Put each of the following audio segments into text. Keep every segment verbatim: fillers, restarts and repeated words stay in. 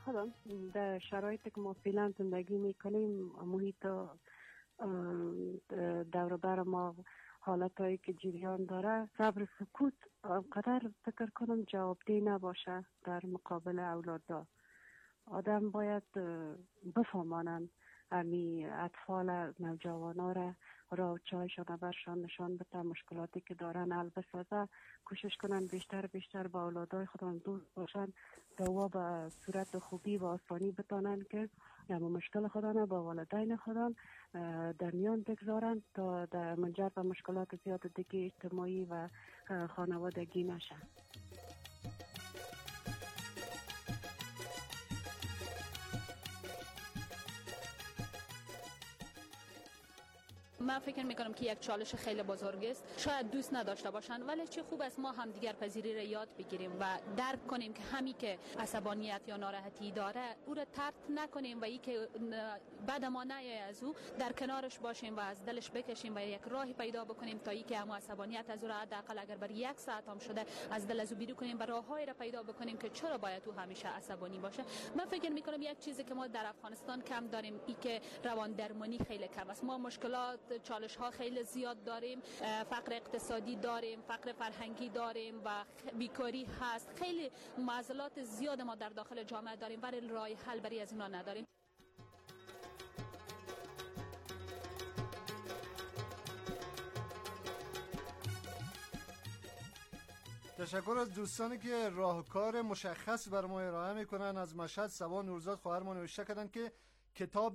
خودم در شرایطی که ما فعلا زندگی میکنیم، محیط دور بر ما حالتایی که جریان داره، صبر سکوت قدر فکر کنم جوابدهی نباشه در مقابل اولاد. آدم باید بفهمانند امی اطفال نوجوانان را را چایشان برشان نشان بده، مشکلاتی که دارن حل بسازه، کوشش کنن بیشتر بیشتر با اولادای خودم دوست باشن، دوا به صورت خوبی و آسانی بتانن که اما مشکل خودم با والدین خودم در میان بگذارن تا در منجر به مشکلات زیاد دیگه اجتماعی و خانوادگی نشه. من فکر میکنم که یک چالش خیلی بزرگ است. شاید دوست نداشته باشند، ولی چه خوب است ما هم دیگر پذیری را یاد بگیریم و درک کنیم که همی که عصبانیت یا ناراحتی داره او را طرد نکنیم و ای که بعد ما نه از او در کنارش باشیم و از دلش بکشیم و یک راهی پیدا بکنیم تا ای که هم عصبانیت از او را حداقل اگر بر یک ساعت هم شده از دل از او بیرون کنیم و راههایی را پیدا بکنیم که چرا باید او همیشه عصبانی باشه. من فکر میکنم یک چیزی که ما در افغانستان کم داریم ای که روان درمانی خیلی کم است. ما مشکلات چالش ها خیلی زیاد داریم، فقر اقتصادی داریم، فقر فرهنگی داریم و بیکاری هست. خیلی معضلات زیاد ما در داخل جامعه داریم ولی راه حل برای از اینا نداریم. تشکر از دوستانی که راهکار مشخص بر ما ارائه میکنن. از مشهد سبا نورزاد خواهر ما نوشته کردن که کتاب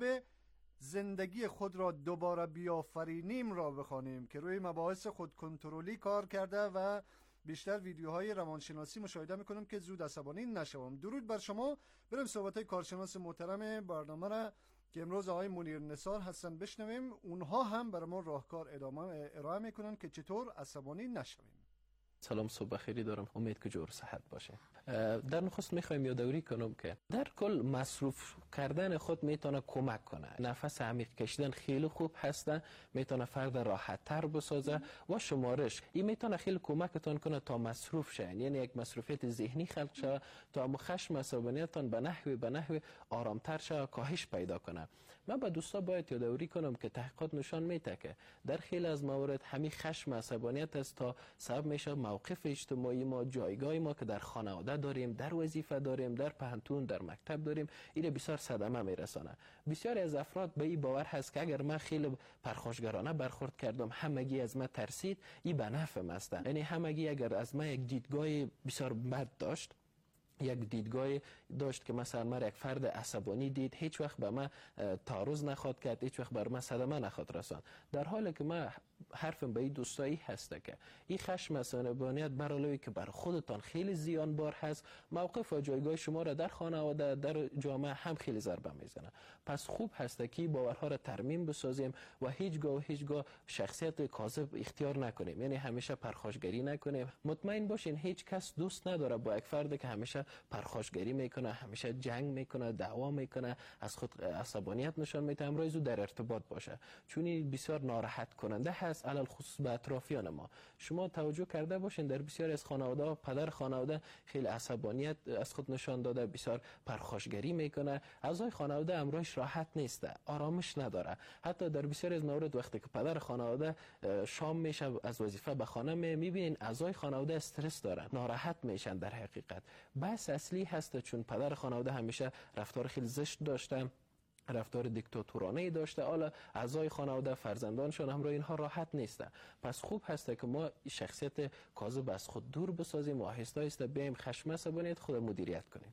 زندگی خود را دوباره بیافرینیم را بخوانیم که روی مباحث خودکنترلی کار کرده و بیشتر ویدیوهای روانشناسی مشاهده میکنم که زود عصبانی نشوم. درود بر شما. بریم صحبت‌های کارشناس محترم برنامه را که امروز آقای منیر نثار هستن بشنویم. اونها هم برای ما راهکار ادامه ارائه میکنن که چطور عصبانی نشویم. سلام، صبح بخیری دارم. امید که جور صحت باشه. در نخست میخوایم یادآوری کنم که در کل مصروف کردن خود میتونه کمک کنه. نفس عمیق کشیدن خیلی خوب هسته، میتونه فرد راحت تر بسازه و شمارش این میتونه خیلی کمکتون کنه تا مصروف شه، یعنی یک مصروفیت ذهنی خلق شه تا خشم عصبانیتتون به نحوی به نحوی آرامتر شه، کاهش پیدا کنه. من با دوستا باید یادآوری کنم که تحقیقات نشان میده که در خیلی از موارد همین خشم عصبانیت است تا سبب میشه موقف اجتماعی ما، جایگاه ما که در خانواده داریم، در وظیفه داریم، در پهنتون، در مکتب داریم، این بسیار صدمه میرسانه. بسیاری از افراد به این باور هست که اگر من خیلی پرخاشگرانه برخورد کردم، همگی از من ترسید، این به نفعم است. یعنی همگی اگر از من یک دیدگاه بسیار بد داشت، یک دیدگاه داشت که مثلا من یک فرد عصبانی دید، هیچ وقت به من تعرض نخواد کرد، هیچ وقت بر من صدمه نخواد رساند. در حالی که من حرفم به این دوستایی هسته که این خشم عصبانیت بر علاوه که بر خودتان خیلی زیانبار هست، موقف و جایگاه شما را در خانواده، در جامعه هم خیلی ضربه میزنه. پس خوب هسته که باورها را ترمیم بسازیم و هیچگاه و هیچگاه شخصیت کاذب اختیار نکنیم، یعنی همیشه پرخاشگری نکنیم. مطمئن باشین هیچ کس دوست نداره با یک فرد که همیشه پرخاشگری میکنه، همیشه جنگ میکنه، دعوا میکنه، از خود عصبانیت نشان میده، امروز او در ارتباط باشه، چون این بسیار ناراحت کننده هست، علل خصوص به اطرافیان ما. شما توجه کرده باشین در بسیاری از خانواده پدر خانواده خیلی عصبانیت از خود نشان داده، بسیار پرخاشگری میکنه، اعضای خانواده امروز راحت نیسته، آرامش نداره. حتی در بسیاری از موارد وقتی که پدر خانواده شام میشه از وظیفه به خانه میبینین اعضای خانواده استرس دارن، ناراحت میشن. در حقیقت بس اصلی هست چون پدر خانواده همیشه رفتار خیلی زشت داشته، رفتار دیکتاتورانه داشته، حالا اعضای خانواده فرزندانشون هم رو اینها راحت نیسته. پس خوب هسته که ما شخصیت کاذب از خود دور بسازیم و آهسته آهسته بیایم خشم عصبانیت خود مدیریت کنیم.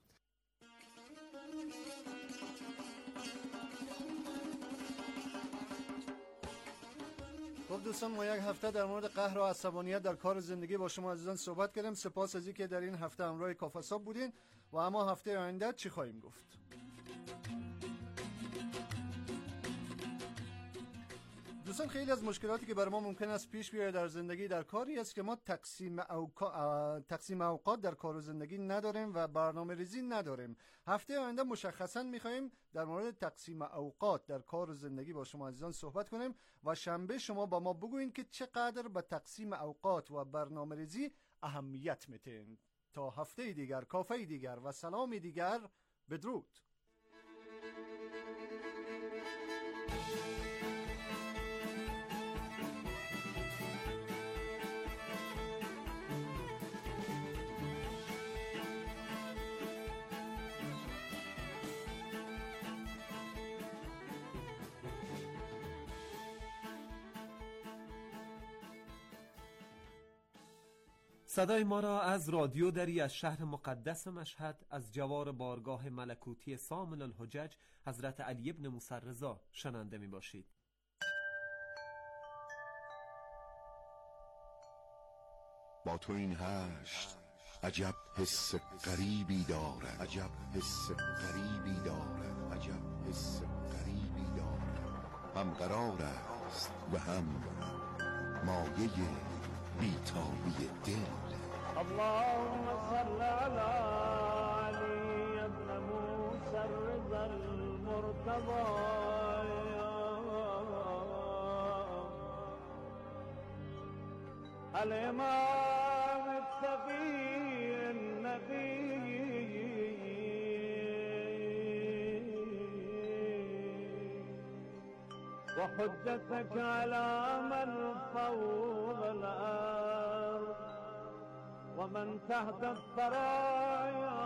خب دوستان، ما یک هفته در مورد قهر و عصبانیت در کار زندگی با شما عزیزان صحبت کردیم. سپاس از اینکه در این هفته همراه کافاساب بودین و اما هفته آینده چی خواهیم گفت؟ دوستان، خیلی از مشکلاتی که بر ما ممکن است پیش بیاید در زندگی در کاری است که ما تقسیم اوقا... تقسیم اوقات در کار و زندگی نداریم و برنامه ریزی نداریم. هفته آینده مشخصا میخواهیم در مورد تقسیم اوقات در کار و زندگی با شما عزیزان صحبت کنیم و شنبه شما با ما بگوین که چقدر به تقسیم اوقات و برنامه ریزی اهمیت میتین. تا هفته دیگر، کافه دیگر و سلام دیگر، بدرود. صدای ما را از رادیو دری از شهر مقدس مشهد از جوار بارگاه ملکوتی سامن الحجج حضرت علی ابن موسی رضا شنونده می باشید. با تو این هشت عجب حس غریبی دارد، عجب حس غریبی دارد، عجب حس غریبی دارد. هم قرار است و هم مایه بیتابی دل. اللهم صل على علي ابن موسى الرضا المرتضى الإمام التقي النبي وحجتك على من فوق الأرض ومن تحت الثرايا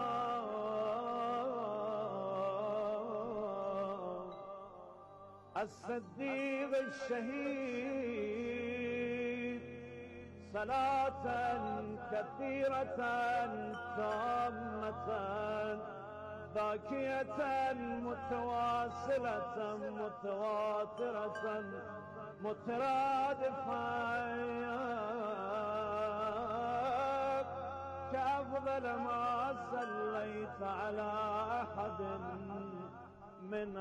الصديق الشهيد صلاة كثيرة تامة باكية متواصلة متواترة مترادفة كأفضل ما صليت على أحد من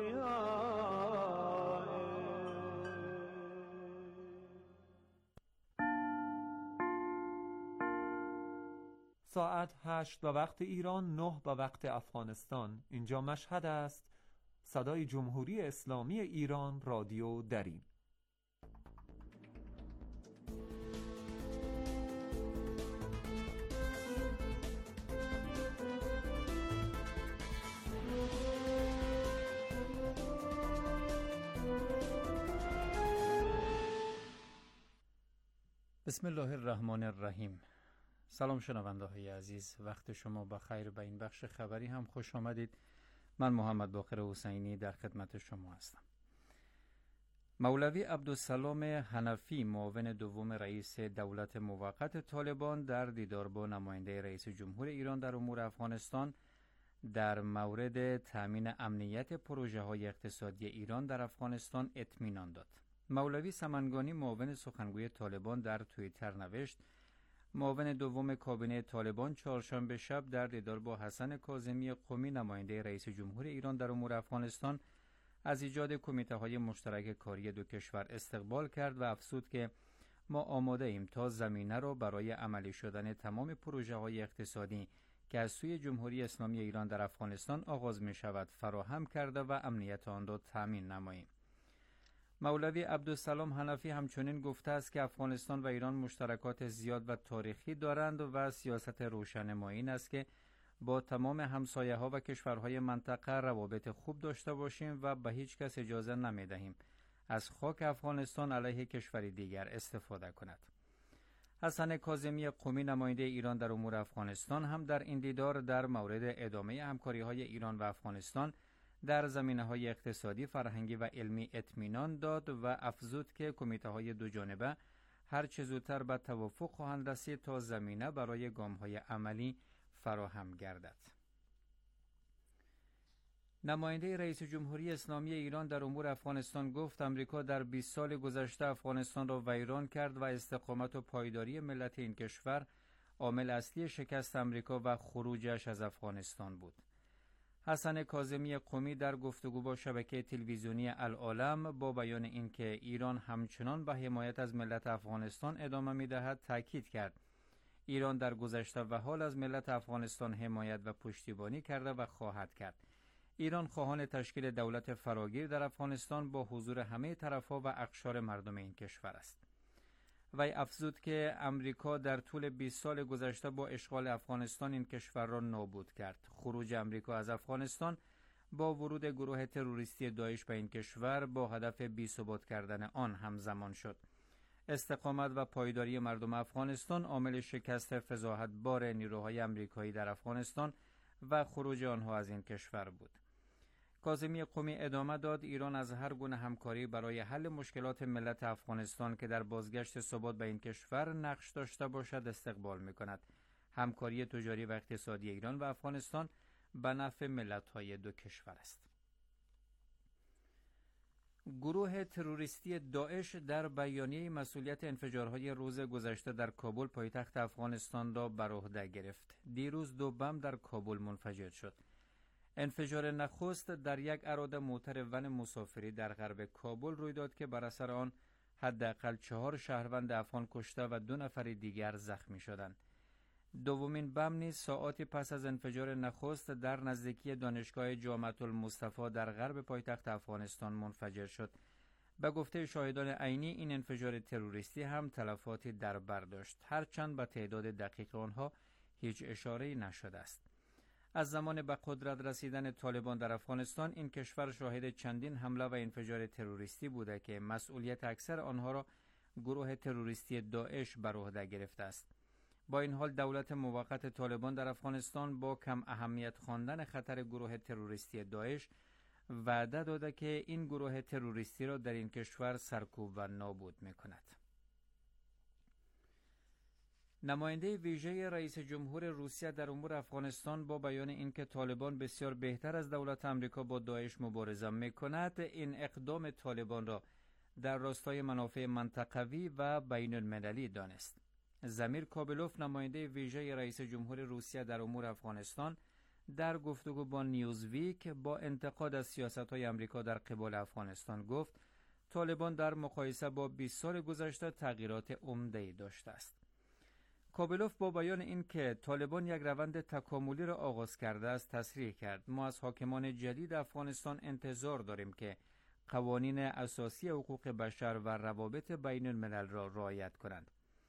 أوليائه. ساعت هشت به وقت ایران، نه به وقت افغانستان. اینجا مشهد است. صدای جمهوری اسلامی ایران، رادیو دری. بسم الله الرحمن الرحیم. سلام شنونده های عزیز، وقت شما بخیر. به این بخش خبری هم خوش آمدید. من محمد باقر حسینی در خدمت شما هستم. مولوی عبدالسلام حنفی، معاون دوم رئیس دولت موقت طالبان، در دیدار با نماینده رئیس جمهور ایران در امور افغانستان در مورد تامین امنیت پروژه های اقتصادی ایران در افغانستان اطمینان داد. مولوی سمنگانی، معاون سخنگوی طالبان، در توییتر نوشت: معاون دوم کابینه طالبان چهارشنبه شب در دیدار با حسن کاظمی قمی، نماینده رئیس جمهور ایران در امور افغانستان، از ایجاد کمیته‌های مشترک کاری دو کشور استقبال کرد و افزود که ما آماده ایم تا زمینه را برای عملی شدن تمام پروژه‌های اقتصادی که از سوی جمهوری اسلامی ایران در افغانستان آغاز می شود فراهم کرده و امنیت آن را تامین نماییم. مولوی عبدالسلام حنفی همچنین گفته است که افغانستان و ایران مشترکات زیاد و تاریخی دارند و سیاست روشن ما این است که با تمام همسایه‌ها و کشورهای منطقه روابط خوب داشته باشیم و به هیچ کس اجازه نمی دهیم از خاک افغانستان علیه کشوری دیگر استفاده کند. حسن کاظمی قمی، نماینده ایران در امور افغانستان، هم در این دیدار در مورد ادامه همکاری‌های ایران و افغانستان در زمینه‌های اقتصادی، فرهنگی و علمی اطمینان داد و افزود که کمیته‌های دو جانبه هر چه زودتر به توافق خواهند رسید تا زمینه برای گام‌های عملی فراهم گردد. نماینده رئیس جمهوری اسلامی ایران در امور افغانستان گفت آمریکا در بیست سال گذشته افغانستان را ویران کرد و استقامت و پایداری ملت این کشور عامل اصلی شکست آمریکا و خروجش از افغانستان بود. حسن کاظمی قمی در گفتگو با شبکه تلویزیونی العالم با بیان اینکه ایران همچنان به حمایت از ملت افغانستان ادامه می‌دهد تاکید کرد ایران در گذشته و حال از ملت افغانستان حمایت و پشتیبانی کرده و خواهد کرد. ایران خواهان تشکیل دولت فراگیر در افغانستان با حضور همه طرف‌ها و اقشار مردم این کشور است. وی افزود که امریکا در طول بیست سال گذشته با اشغال افغانستان این کشور را نابود کرد. خروج امریکا از افغانستان با ورود گروه تروریستی داعش به این کشور با هدف بی‌ثبات کردن آن همزمان شد. استقامت و پایداری مردم افغانستان عامل شکست فضاحت‌بار نیروهای امریکایی در افغانستان و خروج آنها از این کشور بود. کاظمی قمی ادامه داد ایران از هر گونه همکاری برای حل مشکلات ملت افغانستان که در بازگشت ثبات به این کشور نقش داشته باشد استقبال می‌کند. همکاری تجاری و اقتصادی ایران و افغانستان به نفع ملت‌های دو کشور است. گروه تروریستی داعش در بیانیه مسئولیت انفجارهای روز گذشته در کابل پایتخت افغانستان را بر عهده گرفت. دیروز دو بم در کابل منفجر شد. انفجار نخست در یک اراده موتر ون مسافری در غرب کابل روی داد که بر اثر آن حداقل چهار شهروند افغان کشته و دو نفر دیگر زخمی شدند. دومین بم نیز ساعاتی پس از انفجار نخست در نزدیکی دانشگاه جامعه المصطفی در غرب پایتخت افغانستان منفجر شد. به گفته شاهدان عینی این انفجار تروریستی هم تلفاتی در بر داشت، هرچند به تعداد دقیق آنها هیچ اشاره‌ای نشده است. از زمان به قدرت رسیدن طالبان در افغانستان این کشور شاهد چندین حمله و انفجار تروریستی بوده که مسئولیت اکثر آنها را گروه تروریستی داعش بر عهده گرفته است. با این حال دولت موقت طالبان در افغانستان با کم اهمیت خواندن خطر گروه تروریستی داعش وعده داده که این گروه تروریستی را در این کشور سرکوب و نابود می‌کند. نماینده ویژه رئیس جمهور روسیه در امور افغانستان با بیان اینکه طالبان بسیار بهتر از دولت آمریکا با داعش مبارزه می‌کند، این اقدام طالبان را در راستای منافع منطقوی و بین المللی دانست. زمیر کابلوف نماینده ویژه رئیس جمهور روسیه در امور افغانستان در گفتگو با نیوزویک با انتقاد از سیاست‌های آمریکا در قبال افغانستان گفت طالبان در مقایسه با بیست سال گذشته تغییرات عمده‌ای داشته است. کابلوف با بیان این که طالبان یک روند تکاملی را آغاز کرده است تصریح کرد ما از حاکمان جدید افغانستان انتظار داریم که قوانین اساسی حقوق بشر و روابط بین الملل را رعایت کنند.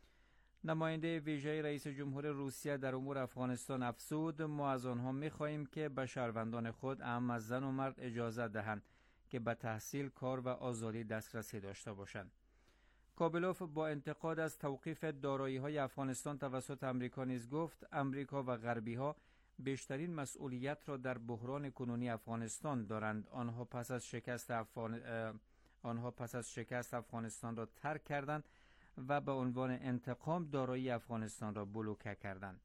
نماینده ویژه رئیس جمهور روسیه در امور افغانستان افزود ما از آنها می‌خواهیم که به شهروندان خود اهم از زن و مرد اجازه دهند که به تحصیل، کار و آزادی دسترسی داشته باشند. کابلوف با انتقاد از توقیف دارایی‌های افغانستان توسط آمریکا نیز گفت آمریکا و غربی‌ها بیشترین مسئولیت را در بحران کنونی افغانستان دارند. آنها پس از شکست افغان... آنها پس از شکست افغانستان را ترک کردند و به عنوان انتقام دارایی افغانستان را بلوکه کردند.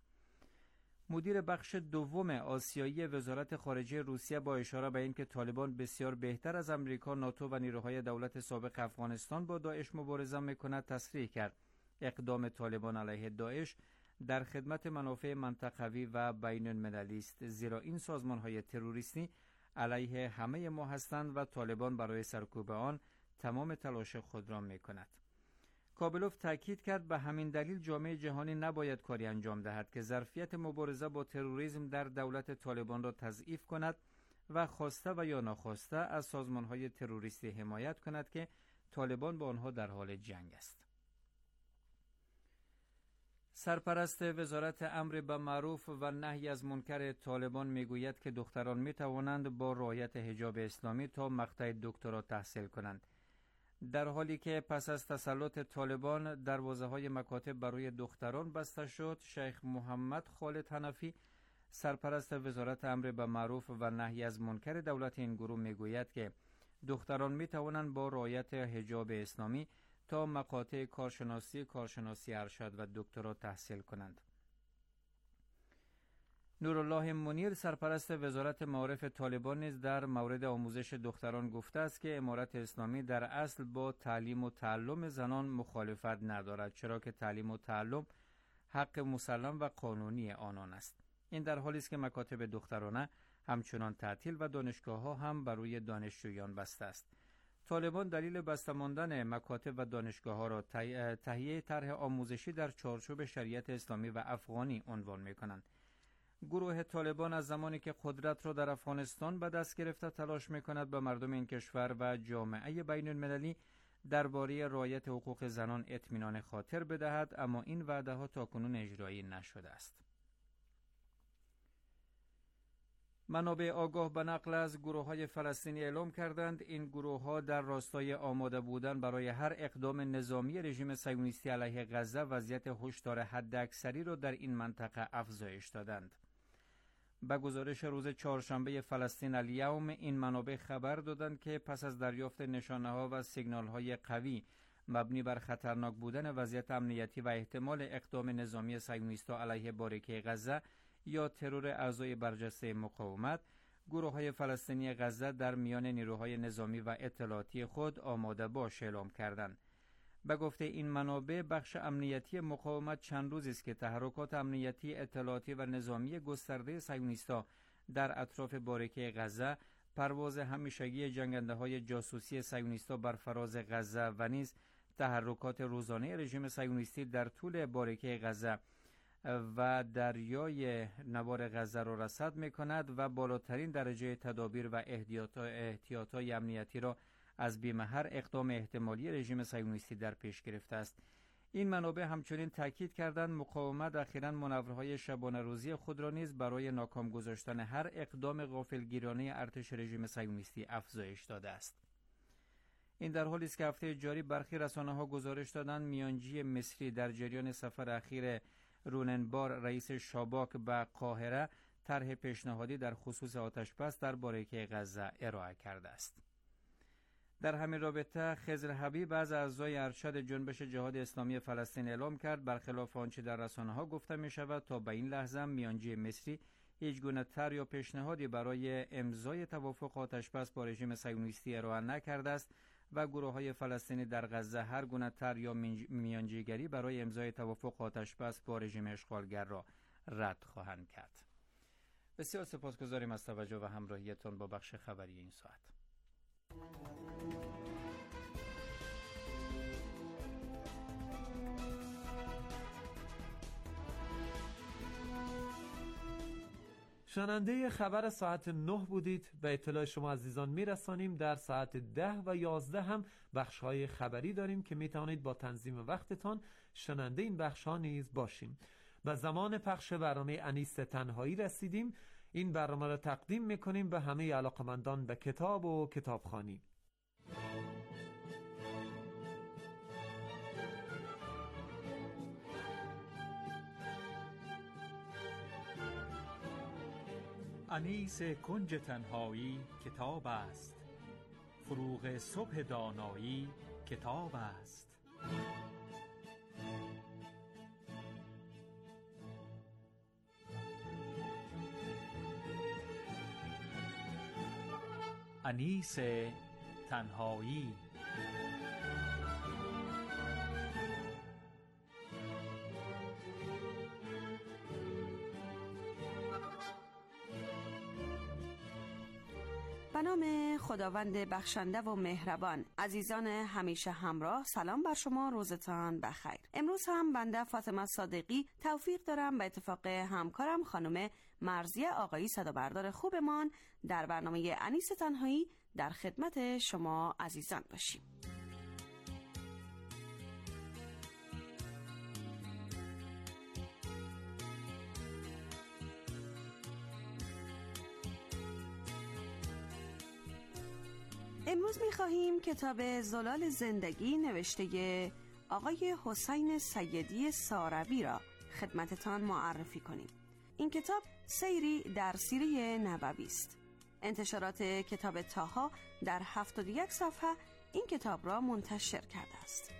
مدیر بخش دوم آسیایی وزارت خارجه روسیه با اشاره به اینکه طالبان بسیار بهتر از آمریکا، ناتو و نیروهای دولت سابق افغانستان با داعش مبارزه می‌کند تصریح کرد اقدام طالبان علیه داعش در خدمت منافع منطقوی و بین المللی است، زیرا این سازمان‌های تروریستی علیه همه ما هستند و طالبان برای سرکوب آن تمام تلاش خود را می‌کند. کابلوف تاکید کرد به همین دلیل جامعه جهانی نباید کاری انجام دهد که ظرفیت مبارزه با تروریسم در دولت طالبان را تضعیف کند و خواسته و یا ناخواسته از سازمان‌های تروریستی حمایت کند که طالبان با آنها در حال جنگ است. سرپرست وزارت امر به معروف و نهی از منکر طالبان میگوید که دختران می توانند با رعایت حجاب اسلامی تا مقطع دکترا تحصیل کنند. در حالی که پس از تسلط طالبان دروازه‌های مکاتب برای دختران بسته شد، شیخ محمد خالد حنفی سرپرست وزارت امر به معروف و نهی از منکر دولت این گروه میگوید که دختران می توانند با رعایت حجاب اسلامی تا مقاطع کارشناسی، کارشناسی ارشد و دکترا تحصیل کنند. نورالله منیر سرپرست وزارت معارف طالبان نیز در مورد آموزش دختران گفته است که امارت اسلامی در اصل با تعلیم و تعلم زنان مخالفت ندارد، چرا که تعلیم و تعلم حق مسلم و قانونی آنان است. این در حالی است که مکاتب دخترانه همچنان تعطیل و دانشگاه‌ها هم برای دانشجویان بسته است. طالبان دلیل بسته ماندن مکاتب و دانشگاه‌ها را تهیه طرح آموزشی در چارچوب شریعت اسلامی و افغانی عنوان می‌کنند. گروه طالبان از زمانی که قدرت را در افغانستان به دست گرفته تلاش می‌کند به مردم این کشور و جامعه بین المللی درباره رعایت حقوق زنان اطمینان خاطر بدهد، اما این وعده ها تاکنون اجرایی نشده است. منابع آگاه به نقل از گروه‌های فلسطینی اعلام کردند این گروه‌ها در راستای آماده بودن برای هر اقدام نظامی رژیم صهیونیستی علیه غزه وضعیت هشدار حداکثری را در این منطقه افزایش دادند. به گزارش روز چهارشنبه فلسطین الیوم، این منابع خبر دادند که پس از دریافت نشانه‌ها و سیگنال‌های قوی مبنی بر خطرناک بودن وضعیت امنیتی و احتمال اقدام نظامی صهیونیست‌ها علیه باریکه غزه یا ترور اعضای برجسته مقاومت، گروه‌های فلسطینی غزه در میان نیروهای نظامی و اطلاعاتی خود آماده باش اعلام کردند. به گفته این منابع، بخش امنیتی مقاومت چند روزی است که تحرکات امنیتی، اطلاعاتی و نظامی گسترده صهیونیست‌ها در اطراف باریکه غزه، پرواز همیشگی جنگنده‌های جاسوسی صهیونیست‌ها بر فراز غزه و نیز تحرکات روزانه رژیم صهیونیستی در طول باریکه غزه و دریای نوار غزه را رصد می‌کند و بالاترین درجه تدابیر و احتیاطات امنیتی را از بیم هر اقدام احتمالی رژیم صهیونیستی در پیش گرفته است. این منابع همچنین تاکید کردند مقاومت اخیراً منورهای شبانه روزی خود را نیز برای ناکام گذاشتن هر اقدام غافلگیرانه ارتش رژیم صهیونیستی افزایش داده است. این در حالی است که هفته جاری برخی رسانه‌ها گزارش دادند میانجی مصری در جریان سفر اخیر روننبار رئیس شاباک به قاهره طرح پیشنهادی در خصوص آتش‌بس در باریکه غزه ارائه کرده است. در همین رابطه خضر حبیب از اعضای ارشد جنبش جهاد اسلامی فلسطین اعلام کرد برخلاف آنچه در رسانه‌ها گفته می شود تا به این لحظه میانجی مصری هیچ گونه طرح یا پیشنهادی برای امضای توافق آتش‌بس با رژیم صهیونیستی ارائه نکرده است و گروه‌های فلسطینی در غزه هر گونه طرح یا میانجیگری برای امضای توافق آتش‌بس با رژیم اشغالگر را رد خواهند کرد. بسیار سپاسگزاریم از توجه و همراهیتان با بخش خبری این ساعت. شنونده خبر ساعت نه بودید. به اطلاع شما عزیزان میرسانیم در ساعت ده و یازده هم بخش‌های خبری داریم که میتوانید با تنظیم وقتتان شنونده این بخش‌ها نیز باشیم. به زمان پخش برنامه انیس تنهایی رسیدیم. این برنامه را تقدیم میکنیم به همه علاقمندان به کتاب و کتابخوانی. انیس کنج تنهایی کتاب است، فروغ صبح دانایی کتاب است. انیس تنهایی. به نام خداوند بخشنده و مهربان. عزیزان همیشه همراه، سلام بر شما، روزتان بخیر. امروز هم بنده فاطمه صادقی توفیق دارم به اتفاق همکارم خانم مرضیه آقایی صدابردار خوبمان در برنامه انیس تنهایی در خدمت شما عزیزان باشیم. امروز می‌خواهیم کتاب زلال زندگی نوشته آقای حسین سیدی ساروی را خدمتتان معرفی کنیم. این کتاب سیری در سیره نبوی است. انتشارات کتاب طاها در هفتاد و یک صفحه این کتاب را منتشر کرده است.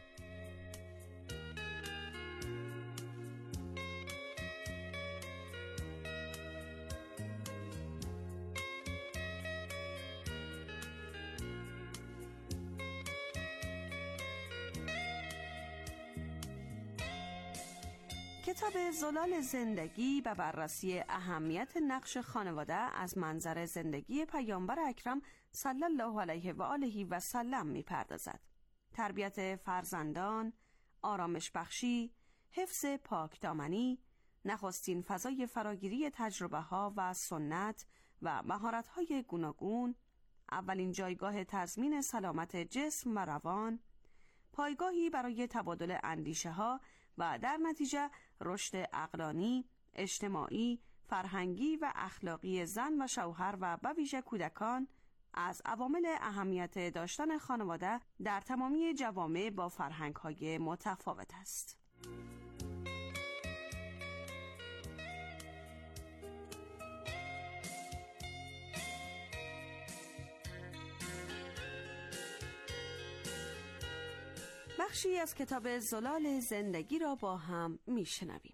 کتاب زلال زندگی به بررسی اهمیت نقش خانواده از منظر زندگی پیامبر اکرم صلی الله علیه و آله و سلم می‌پردازد. تربیت فرزندان، آرامش بخشی، حفظ پاکدامنی، نخستین فضای فراگیری تجربه‌ها و سنت و مهارت‌های گوناگون، اولین جایگاه تضمین سلامت جسم و روان، پایگاهی برای تبادل اندیشه ها و در نتیجه رشد عقلانی، اجتماعی، فرهنگی و اخلاقی زن و شوهر و به ویژه کودکان از عوامل اهمیت داشتن خانواده در تمامی جوامع با فرهنگ‌های متفاوت است. بخشی از کتاب زلال زندگی را با هم میشنویم.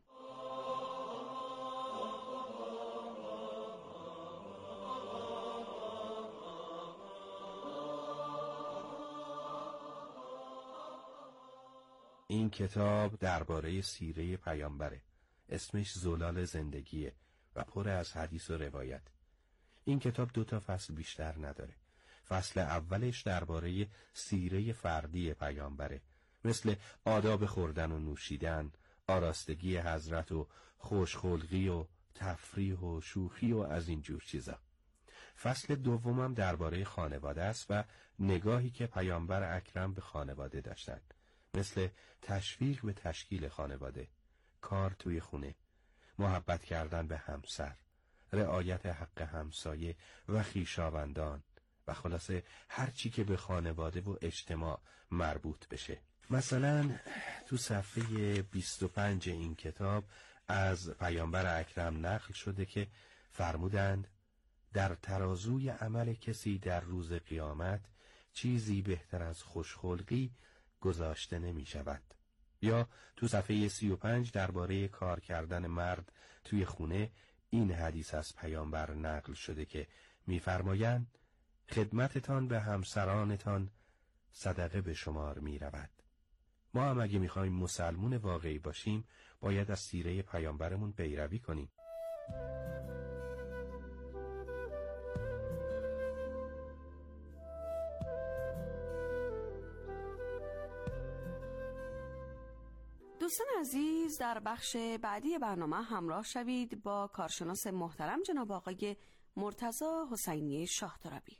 این کتاب درباره سیره پیامبره. اسمش زلال زندگیه و پر از حدیث و روایت. این کتاب دو تا فصل بیشتر نداره. فصل اولش درباره سیره فردی پیامبره، مثل آداب خوردن و نوشیدن، آراستگی حضرت و خوشخلقی و تفریح و شوخی و از این جور چیزا. فصل دومم درباره خانواده است و نگاهی که پیامبر اکرم به خانواده داشتند، مثل تشویق به تشکیل خانواده، کار توی خونه، محبت کردن به همسر، رعایت حق همسایه و خویشاوندان و خلاصه هر چی که به خانواده و اجتماع مربوط بشه. مثلا تو صفحه بیست و پنج این کتاب از پیامبر اکرم نقل شده که فرمودند در ترازوی عمل کسی در روز قیامت چیزی بهتر از خوشخلقی گذاشته نمی شود. یا تو صفحه سی و پنج درباره کار کردن مرد توی خونه این حدیث از پیامبر نقل شده که می‌فرمایند خدمتتان به همسرانتان صدقه به شمار می رود. ما هم اگه می‌خوایم مسلمون واقعی باشیم باید از سیره پیامبرمون پیروی کنیم. دوستان عزیز، در بخش بعدی برنامه همراه شوید با کارشناس محترم جناب آقای مرتضی حسینی شاه ترابی.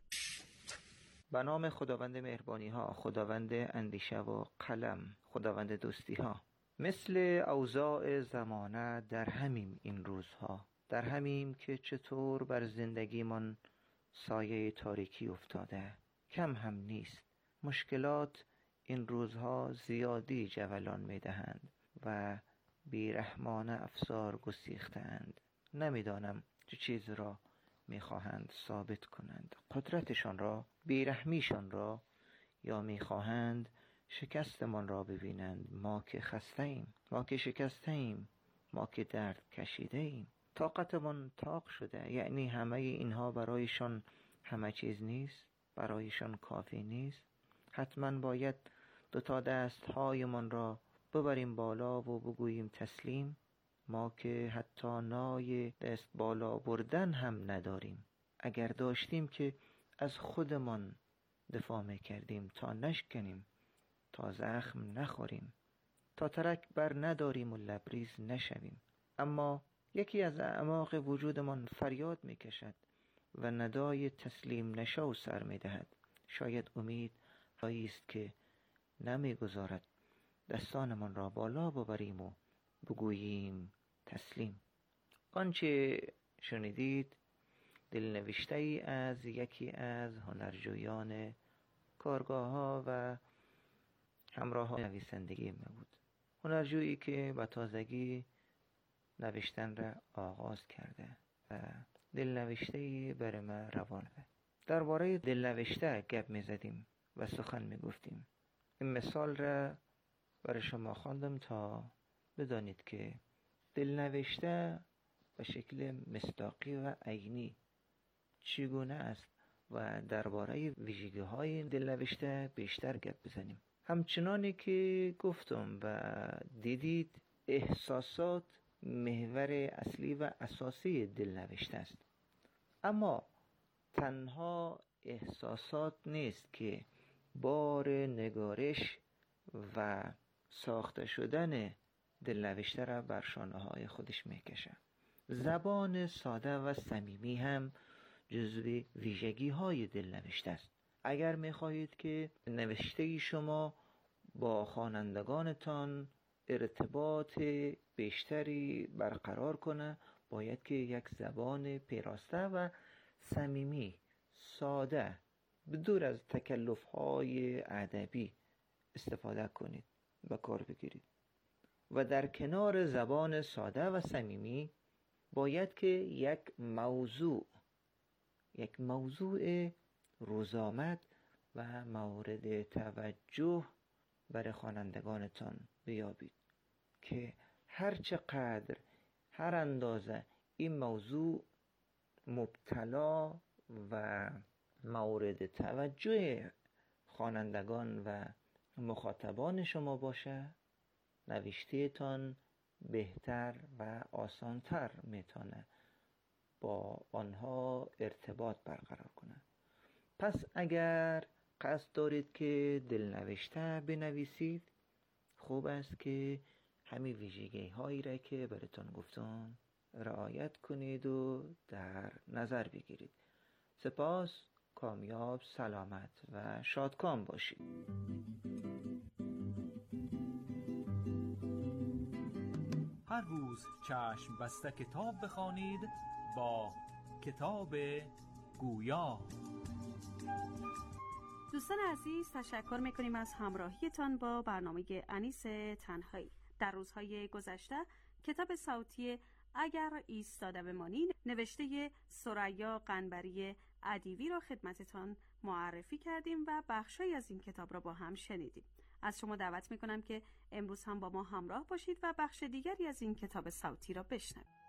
به نام خداوند مهربانی ها، خداوند اندیشه و قلم، خداوند دوستی ها. مثل اوضاع زمانه در همین این روزها، در همین که چطور بر زندگیمان سایه تاریکی افتاده، کم هم نیست. مشکلات این روزها زیادی جولان می دهند و بیرحمانه افسار گسیختند. نمیدانم چه چیز را می خواهند ثابت کنند، قدرتشان را، بیرحمیشان را، یا می خواهند شکستمان را ببینند. ما که خسته ایم، ما که شکسته ایم، ما که درد کشیده ایم، طاقتمان طاق شده. یعنی همه اینها برایشان همه چیز نیست، برایشان کافی نیست. حتما باید دو تا دست هایمان را ببریم بالا و بگوییم تسلیم. ما که حتی نای دست بالا بردن هم نداریم. اگر داشتیم که از خودمان دفاع میکردیم تا نشکنیم، تا زخم نخوریم، تا ترک بر نداریم و لبریز نشویم. اما یکی از اعماق وجودمان فریاد میکشد و ندای تسلیم نشو سر میدهد. شاید امید هایی است که نمیگذارد دستانمان را بالا ببریم و بگوییم تسلیم. آنچه شنیدید دلنوشته ای از یکی از هنرجویان کارگاه ها و همراه ها نویسندگی ما بود. هنرجویی که به تازگی نوشتن را آغاز کرده و دلنوشته ای بر ما روانه. درباره دلنوشته گپ می زدیم و سخن می گفتیم. این مثال را برای شما خواندم تا بدانید که دلنوشته به شکل مصداقی و عینی چگونه است و درباره ویژگی های دلنوشته بیشتر گپ بزنیم. همچنانی که گفتم و دیدید، احساسات محور اصلی و اساسی دلنوشته است. اما تنها احساسات نیست که بار نگارش و ساخته شدن دلنوشته را بر شانه های خودش میکشه. زبان ساده و صمیمی هم جزو ویژگی های دلنوشته است. اگر میخواهید که نوشته شما با خوانندگانتان ارتباط بیشتری برقرار کنه، باید که یک زبان پیراسته و صمیمی، ساده، بدور از تکلف‌های ادبی استفاده کنید، به کار بگیرید. و در کنار زبان ساده و صمیمی باید که یک موضوع یک موضوع روزآمد و مورد توجه برای خوانندگانتان بیابید که هر چقدر، هر اندازه این موضوع مبتلا و مورد توجه خوانندگان و مخاطبان شما باشه، نوشته‌تان بهتر و آسانتر میتونه با آنها ارتباط برقرار کنه. پس اگر قصد دارید که دلنوشته بنویسید، خوب است که همین ویژگی هایی را که براتون گفتم رعایت کنید و در نظر بگیرید. سپاس، کامیاب، سلامت و شادکام باشید. هر روز چشم بسته کتاب بخوانید با کتاب گویا. دوستان عزیز، تشکر میکنیم از همراهیتان با برنامه انیس تنهایی. در روزهای گذشته کتاب صوتی اگر ایستاده بمانی نوشته ثریا قنبری ادیبی را خدمتتان معرفی کردیم و بخشی از این کتاب را با هم شنیدیم. از شما دعوت میکنم که امروز هم با ما همراه باشید و بخش دیگری از این کتاب صوتی را بشنوید.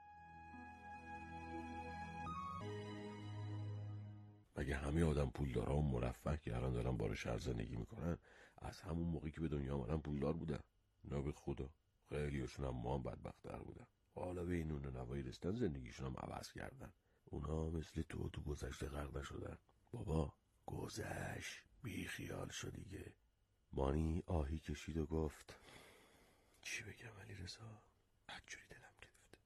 مگه همه آدم پولدارا و مرفه که الان دارن بار شهر زندگی میکنن از همون موقعی که به دنیا آمدن پولدار بودن؟ نه به خدا، خیلیشون هم ما هم بدبخت‌تر بودن. حالا به این اون نوایی رسیدن زندگیشون هم عوض کردن. اونا مثل تو تو گذشته غرق نشدن. بابا گذشت، بی خیال شو دیگه. مانی آهی کشید و گفت چی بگم علی رضا، بدجوری دلم گرفته،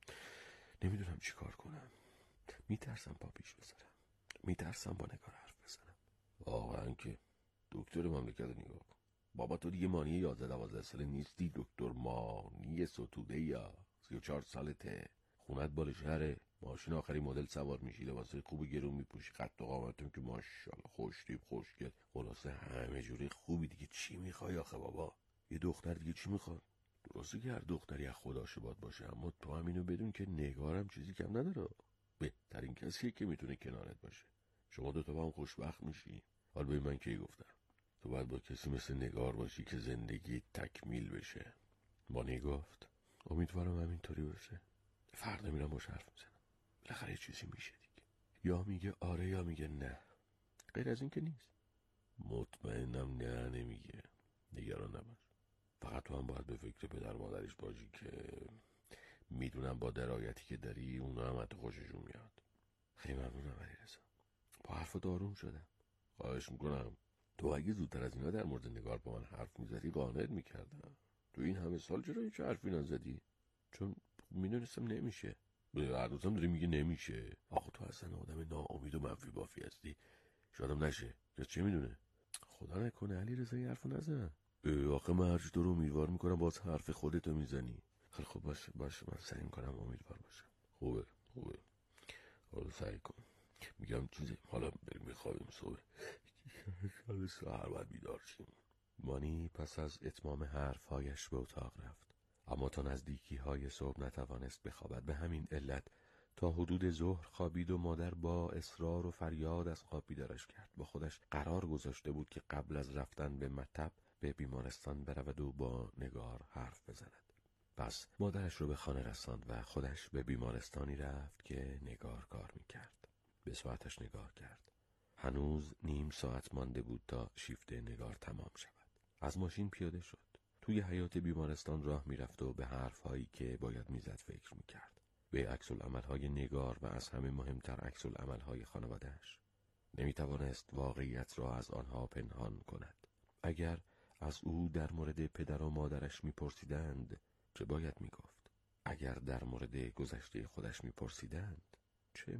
نمیدونم چی کار کنم. میترسم پا پیش بذارم، میترسم با نگار حرف بزنم. واقعا که دکتر مملکت نگاه کن. بابا تو دیگه مانی یازده دوازده ساله نیستی، دکتر مانی ستوده یا سی و چهار سالته، خونت بال شهره، ماشین آخری مدل سوار میشی، لباسای خوب گرون میپوشی، قد و قامتون که ماشاءالله خوشتیپ خوشگل، خلاصه همه جوری خوبی دیگه. چی میخوای آخه بابا؟ یه دختر دیگه چی میخواد؟ درسته که هر دختری از خدا شباد باشه، اما تو هم اینو بدون که نگارم چیزی کم نداره، بهترین کسیه که میتونه کنارت باشه. شما دوتا با هم خوشبخت میشی. حال به من کی گفتم تو باید با کسی مثل نگار باشی که زندگی تکمیل بشه. مانی گفت امیدوارم همینطوری باشه. فردا میرم باش حرف میزنم، بالاخره چیزی میشه دیگه. یا میگه آره یا میگه نه، غیر از این که نیست. مطمئنم نه نمیگه. نگران نباش، فقط تو هم باید به فکر پدر مادرش باشی که میدونم با درایتی که داری اونا هم حتی خوششون میاد. خیلی ممنونم علیرضا، با حرف داروم شدم. خواهش میکنم تو اگه زودتر از اینا در مورد نگار با من حرف میزدی قانعت میکردم. تو این همه سال چرا هیچ حرفی نزدی؟ چون میدونستم نمیشه. به هر روزم داری میگه نمیشه. آخه تو اصلا آدم ناامید و منفی بافی هستی. شادم نشه یا چه میدونه. خدا نکنه علیرضا این حرفو نزن. آخه من هرچی تو رو امیدوار میکنم باز حرف خودتو میزنی. خیلی خوب باشه باشه من سعی میکنم امیدوار باشم. خوبه خوبه حالا سعی کن. میگم چیزی حالا بریم بخوابیم، صبح شب سهر باید بیدار شیم. مانی پس از اتمام حرفهایش به اتاق رفت، اما تا نزدیکی های صبح نتوانست بخوابد. به همین علت تا حدود ظهر خوابید و مادر با اصرار و فریاد از خواب بیدارش کرد. با خودش قرار گذاشته بود که قبل از رفتن به مطب به بیمارستان برود و با نگار حرف بزند. پس مادرش رو به خانه رساند و خودش به بیمارستانی رفت که نگار کار میکرد. به ساعتش نگاه کرد. هنوز نیم ساعت مانده بود تا شیفت نگار تمام شود. از ماشین پیاده شد. توی حیاط بیمارستان راه میرفت و به حرفهایی که باید میزد فکر میکرد. به عکس العمل‌های نگار و از همه مهمتر عکس العمل‌های خانواده‌اش. نمیتوانست واقعیت را از آنها پنهان کند. اگر از او در مورد پدر و مادرش میپرسیدند چه باید میگفت؟ اگر در مورد گذشته خودش میپرسیدند چه میگفت؟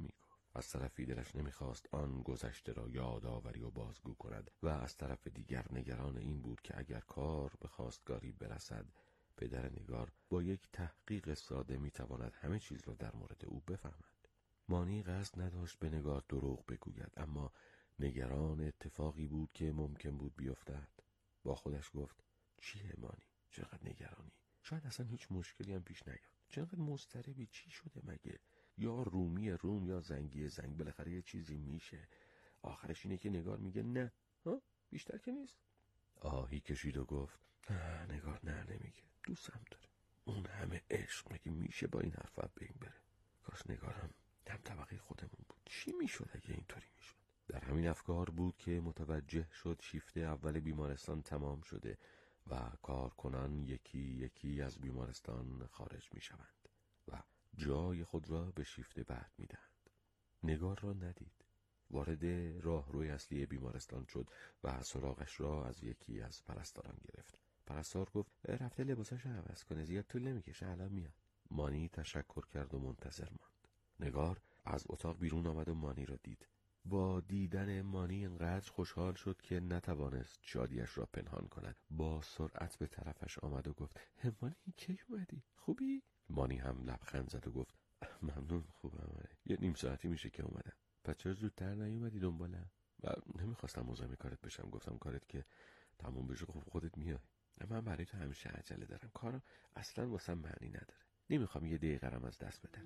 از طرفی دلش نمیخواست آن گذشته را یادآوری و بازگو کند و از طرف دیگر نگران این بود که اگر کار به خواستگاری برسد، پدر نگار با یک تحقیق ساده میتواند همه چیز را در مورد او بفهمد. مانی قصد نداشت به نگار دروغ بگوید، اما نگران اتفاقی بود که ممکن بود بیفتد. با خودش گفت چیه مانی؟ چقدر نگرانی؟ شاید اصلا هیچ مشکلی هم پیش نیاد. چقدر مضطربی؟ چی شده مگه؟ یا رومی روم یا زنگی زنگ، بالاخره یه چیزی میشه. آخرش اینه که نگار میگه نه، ها بیشتر که نیست. آهی کشید و گفت نگار نه نمیگه، دوستم داره. اون همه عشق مگه میشه با این حرف به این بره؟ کاش نگارم هم طبقه خودمون بود. چی میشد اگه اینطوری میشد؟ در همین افکار بود که متوجه شد شیفت اول بیمارستان تمام شده و کارکنان یکی یکی از بیمارستان خارج میشوند و جای خود را به شیفت بعد میدهند. نگار را ندید. وارد راهروی اصلی بیمارستان شد و سراغش را از یکی از پرستاران گرفت. پرستار گفت رفته لباسش رو عوض کنه، زیاد طول نمیکشه، الان میاد. مانی تشکر کرد و منتظر ماند. نگار از اتاق بیرون آمد و مانی را دید. با دیدن مانی انقدر خوشحال شد که نتوانست شادیش را پنهان کند. با سرعت به طرفش آمد و گفت مانی کی اومدی؟ خوبی؟ مانی هم لبخند زد و گفت ممنون، خوبم. یه نیم ساعتی میشه که اومدم. پس چرا زودتر نیومدی دنبالم؟ و نمیخواستم مزاحم کارت بشم، گفتم کارت که تموم بشه خب خودت میای. من برای تو همیشه عجله دارم، کارم اصلا واسم معنی نداره، نمیخوام یه دقیقه رم از دست بدم.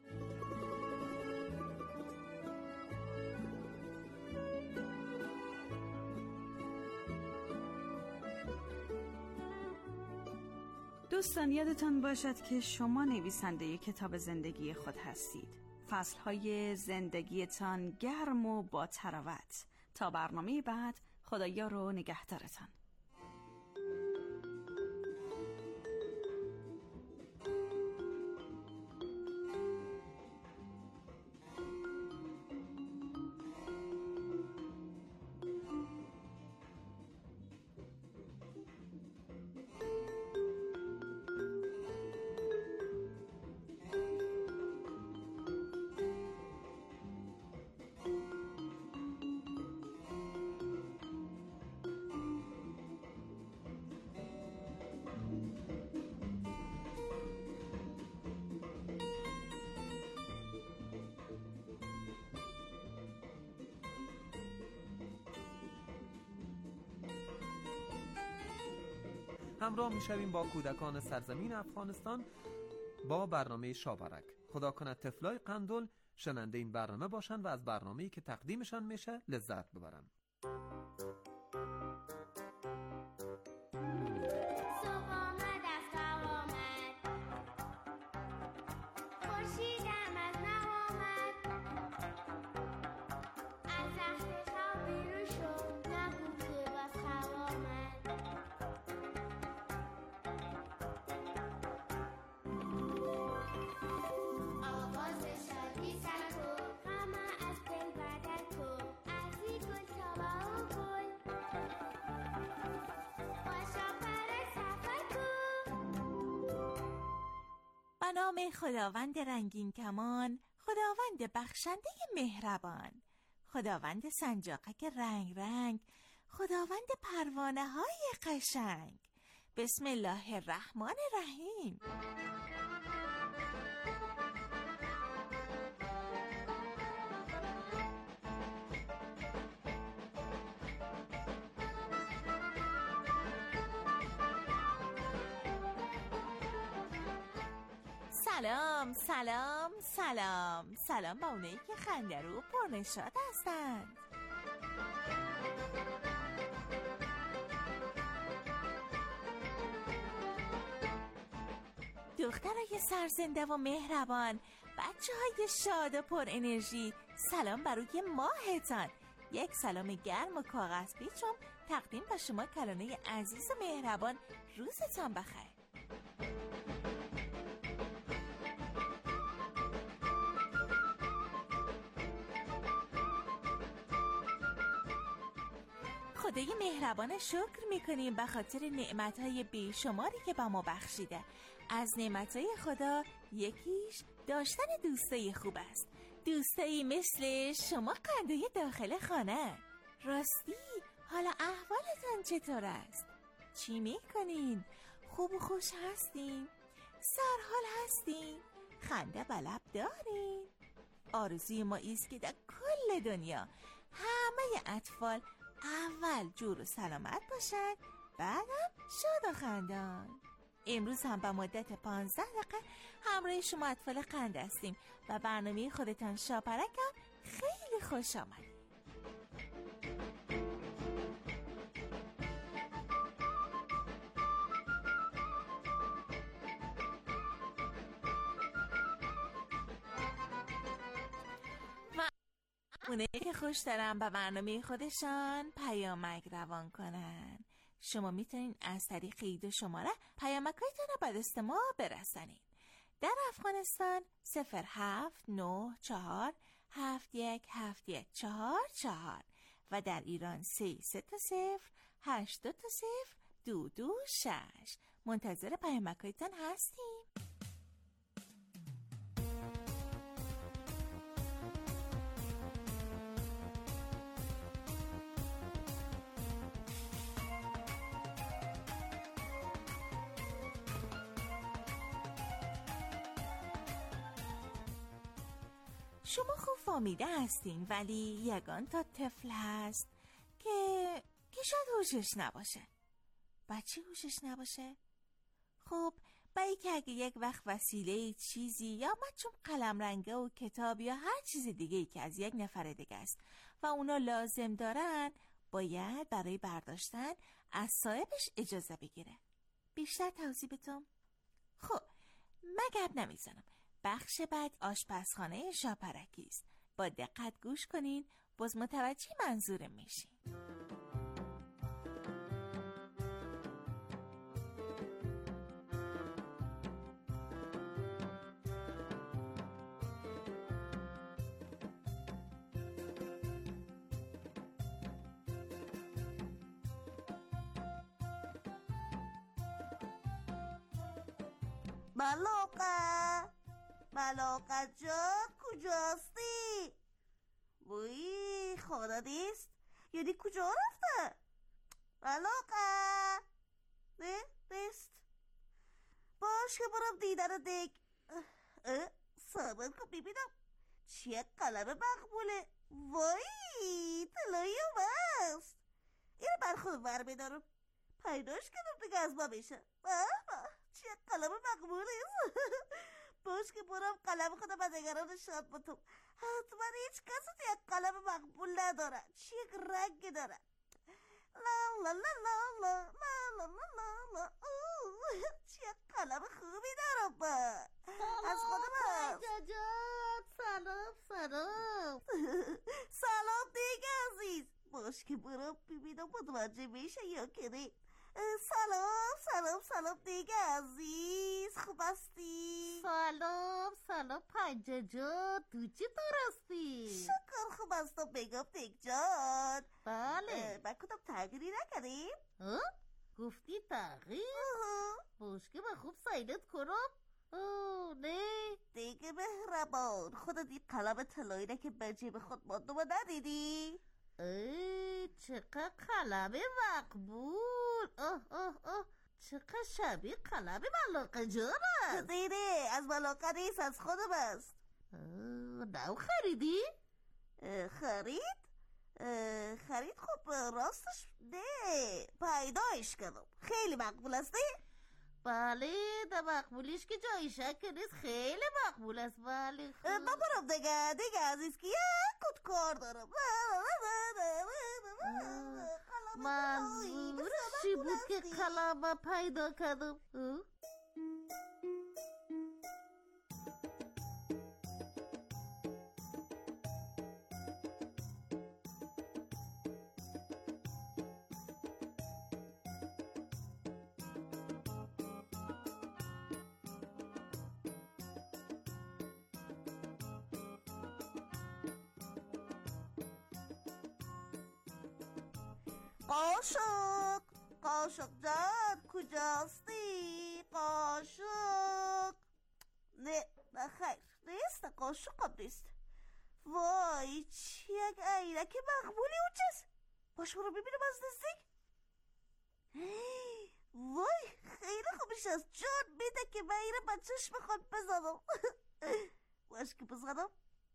دوستان یادتان باشد که شما نویسنده کتاب زندگی خود هستید. فصلهای زندگیتان گرم و با تراوت. تا برنامه بعد، خدایا رو نگهدارتان. همراه میشویم با کودکان سرزمین افغانستان با برنامه شابرک. خدا کند طفلای قندل شننده این برنامه باشند و از برنامه‌ای که تقدیمشان میشه لذت ببرند. به نام خداوند رنگین کمان، خداوند بخشنده مهربان، خداوند سنجاقک رنگ رنگ، خداوند پروانه های قشنگ. بسم الله الرحمن الرحیم. سلام سلام سلام سلام با اونایی که خندرو و پرنشاد هستند. دخترای سرزنده و مهربان، بچه های شاد و پر انرژی، سلام بروی ماهتان. یک سلام گرم و کاغذ پیچم تقدیم به شما کلانه عزیز و مهربان. روزتان بخیر. خدای مهربان شکر میکنیم به خاطر نعمتهای بیشماری که به ما بخشیده. از نعمتهای خدا یکیش داشتن دوستای خوب است. دوستایی مثل شما قنده داخل خانه. راستی حالا احوالتان چطور است؟ چی میکنین؟ خوب و خوش هستین؟ سرحال هستین؟ خنده به لب دارین؟ آرزوی ما ایست که در کل دنیا همه اطفال اول جور و سلامت باشن، بعدم شاد و خندان. امروز هم به مدت پانزده دقیقه همراه شما اطفال قند هستیم و برنامه خودتان شاپرک هم خیلی خوش آمد. اونه که خوش دارن به برنامه خودشان پیامک روان کنن. شما میتونین از طریق ایدو شماره پیامکایتون رو به دست ما برسانین. در افغانستان صفر هفت نه چهار هفت یک هفت یک چهار چهار و در ایران سه سه تا صفر هشت دو تا صفر دو دو شش. منتظر پیامکایتون هستیم. شما خوب فهمیده هستین ولی یگان تا طفل هست که که شاید هوشش نباشه. بچه هوشش نباشه؟ خب برای که اگه یک وقت وسیله چیزی یا مثلا قلم رنگه و کتاب یا هر چیز دیگه ای که از یک نفر دیگه است و اونا لازم دارن، باید برای برداشتن از صاحبش اجازه بگیره. بیشتر توضیح بدم؟ خب مگه نمیزنم. بخش بعد آشپزخانه شاپرکی است. با دقت گوش کنین، باز متوجه منظورم میشین. ملاقه ملاقه جان کجاستی؟ وی خدا نیست، یعنی کجا رفته؟ ملاقه نه نیست. باش که برم دیدن دیگ. سامان کن ببینم چیه قلم مقبوله. وای طلایی اومست. اینو بر خود بر بدارم پیداش کنم دیگه از ما بشه. چیه قلم مقبوله. باش که برم قلم خودم از نگران شاد باتم. حتما هیچ کسی دیگه قلم مقبول نداره. چی رنگی داره. لا لا لا لا لا لا لا لا لا. چی قلم خوبی دارم با. از خودم جاجات سلام سلام. سلام دیگه عزیز. باش که برم ببینم متوجه میشه یا که نه. سلام سلام سلام دیگه عزیز، خوب هستی؟ سلام سلام پنجه جان، تو چی درستی؟ شکر خوب هستم بگم دیگ جان. بله. من کدام تغییری نکردیم؟ گفتی تغییر؟ باش که من خوب سایلت کنم؟ اوه نه دیگه مهربان، خودت این قلم طلایی که به جیب خود ماندم و ندیدی؟ ای چقدر قلم مقبول. آه آه آه چقدر شبیه قلم ملاقه جان است. دیده از ملاقه نیست، از خودم است. نو خریدی؟ خرید؟ خرید خب راستش نه، پیدایش کردم. خیلی مقبول است نه؟ بله ده مقبولیش که جایی شک نیست، خیلی مقبول است. بله من برم دیگه دیگه عزیز که یک کت کار دارم. منظورش چی بود که قلم پیدا کردم؟ قاشق قاشق جان کجاستی؟ قاشق نه نه خیر نیست، قاشق هم نیست. وای چی یک عینک مقبولی اونجاست. باش برو ببینم از نزدیک. وای خیلی خوبش است. جان میده که من اینه با چشم خود بزنم. باش که بزنم.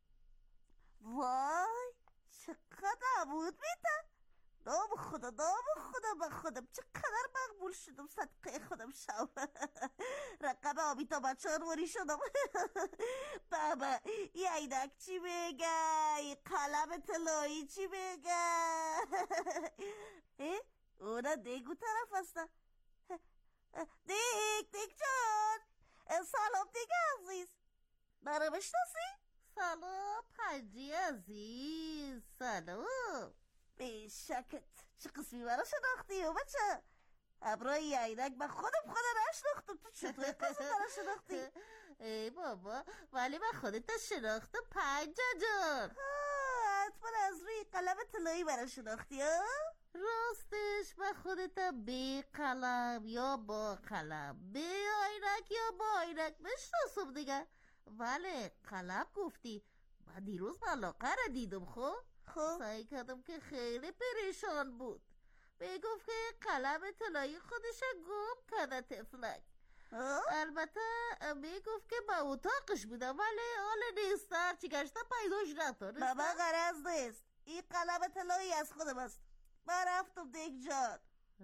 وای چقدر عمود میده. نام خدا نام خدا من خودم چقدر مقبول شدم. صدقه خودم شو. رقم آمیتا بچه وری شدم. بابا یه عینک چی بگه؟ یه قلم طلایی چی بگه؟ اونا دیگو طرف هستن. دیگ دیگ جان سلام دیگ عزیز. منو بشناسی؟ سلام پنجی عزیز. سلام. به شکت چه قسمی برا شناختی و بچه؟ ابرای عینک من خودم خودم نشناختم. تو چطور قسم برا شناختی؟ ای بابا ولی من خودت شناختم پنجه جان. حتما از روی قلم طلایی برا شناختی ها؟ راستش من خودتم بی قلم یا با قلم، بی عینک یا با عینک بشناسم دیگه. ولی قلم گفتی، من دیروز ملاقه را دیدم. خب خب سعی کردم که خیلی پریشان بود. میگفت که قلم طلایی خودش گم کرده تفلک. البته میگفت که با اتاقش بودم ولی حال نیست. هرچی گشتم پیداش نتونستم. بابا غرض نیست، این قلم طلایی از خودم است. من رفتم دیگ جان.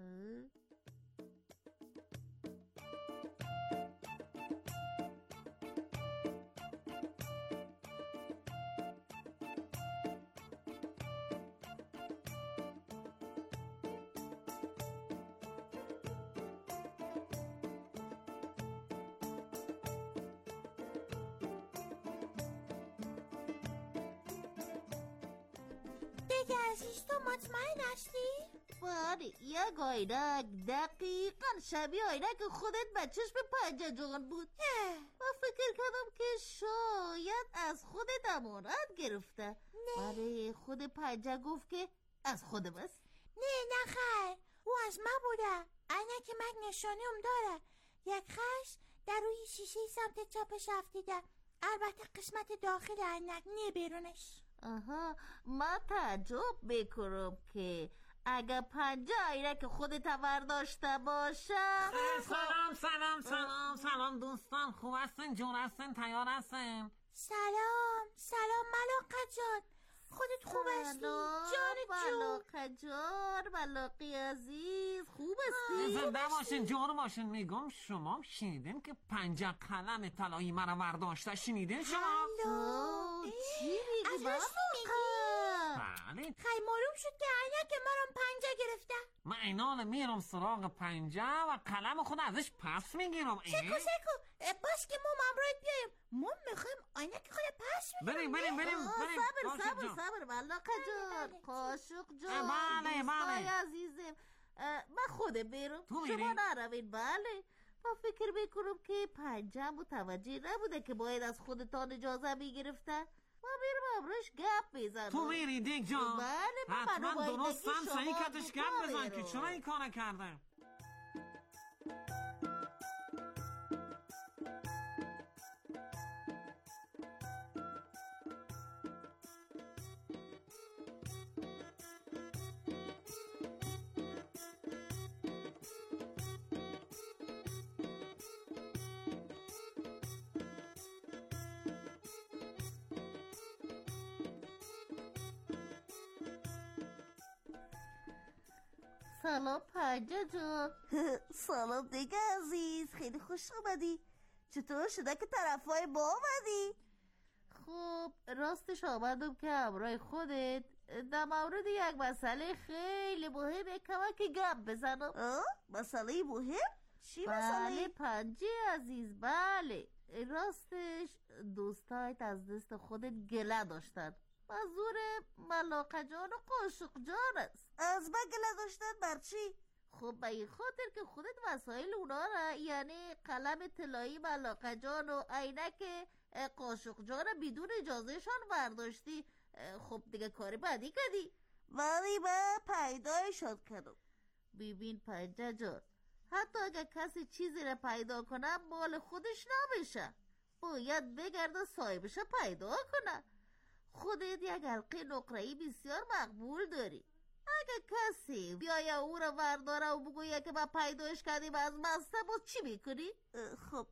دیگه عزیز تو مطمئن هستی؟ بله یک عینک دقیقا شبیه عینک خودت به چشم پنجه جان بود. و فکر کردم که شاید از خودت امانت گرفته. ولی خود پنجه گفت که از خودم است. نه نه خیر، او از ما بوده. عینک من نشانم داره. یک خش در روی شیشه سمت چپش افتیده. البته قسمت داخل عینک نه بیرونش. آها من تعجب میکنم که اگه پنجه عینک خودت برداشته باشه. سلام سلام سلام سلام دوستان، خوب هستن؟ جور هستن؟ تیار هستن؟ سلام سلام ملاقه جان، خودت خوب هستی؟ جان جون ملاقه جان، ملاقه عزیز خوب هستی؟ زنده باشین جور باشین. میگم شما شنیدین که پنجه قلم طلایی مرا برداشته؟ شنیدین شما؟ چی میگی ملاقه؟ بله خیلی معلوم شد که عینک مرا پنجه گرفته. من اینال میرم سراغ پنجه و قلم خود ازش پس میگیرم. سکو سکو باش که ما مامرایت بیایم. ما میخوایم عینک خود پس بریم بگیریم. بریم بریم بریم. صبر صبر صبر ملاقه جان، قاشق جان، بله بله عزیزم. من خودم بیرم، شما نروین. بله من فکر میکنم که پنجه متوجه نبوده که باید از خودتان اجازه میگرفته. ما میرم امروش گپ بزنم. تو میری دیگ جان؟ بله حتما درست هم سعی کتش گپ بزن که چرا این کار کرده. سلام پنجه جان. سلام دیگه عزیز، خیلی خوش آمدی. چطور شده که طرفای ما آمدی؟ خب راستش آمدم که همراه خودت در مورد یک مسئله خیلی مهمه کمک گپ بزنم. مسئله مهم؟ چی بله مسئله؟ پنجه عزیز، بله راستش دوستایت از دست خودت گله داشتن. منظور ملاقه جان و قاشق جان است. از من گله داشتن بر چی؟ خب به این خاطر که خودت وسایل اونا را، یعنی قلم طلایی ملاقه جان و عینک قاشق جان بدون اجازهشان برداشتی. خب دیگه کاری بدی کردی. ولی من پیدایشان کردم. ببین پنجه جان، حتی اگه کسی چیزی را پیدا کنه مال خودش نمیشه، باید بگرده صاحبش پیدا کنه. خودت یک حلقه نقره‌ای بسیار مقبول داری. اگه کسی بیایه او رو ورداره و بگویه که ما پیداش کردیم از مسته، باز چی میکنی؟ خب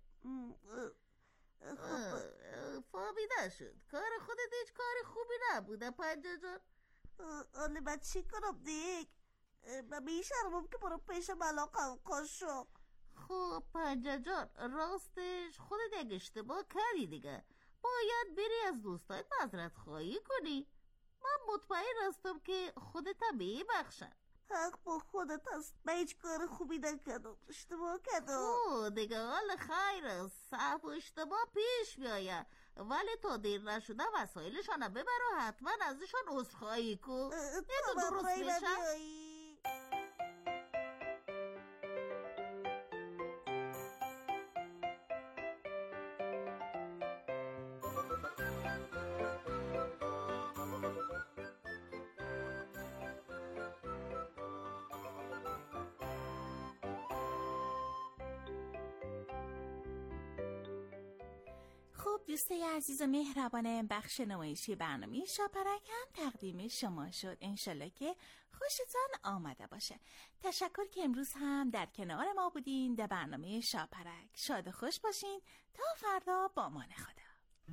فهمیده شد کار خودت هیچ کار خوبی نبوده پنجه جان. حالا من چی کنم دیگه؟ من میشرمم که برو پیش ملاقه قاشق. خب پنجه جان، راستش خودت یک اشتباه کردی دیگه. باید بری از دوستای معذرت خواهی کنی. من مطمئن هستم که خودت هم میبخشن. حق با خودت هست، من هیچ کار خوبی نکردم، اشتباه کردم. او دیگه حال خیر است، صحب و اشتباه پیش میآید، ولی تا دیر نشده وسایلشان ببر و حتما ازشان عذرخواهی کن. این تو درست میشه؟ خب دوستای عزیز و مهربان، بخش نمایشی برنامه شاپرک هم تقدیم شما شد. انشالله که خوشتان آمده باشه. تشکر که امروز هم در کنار ما بودین در برنامه شاپرک. شاد و خوش باشین تا فردا با امان خدا.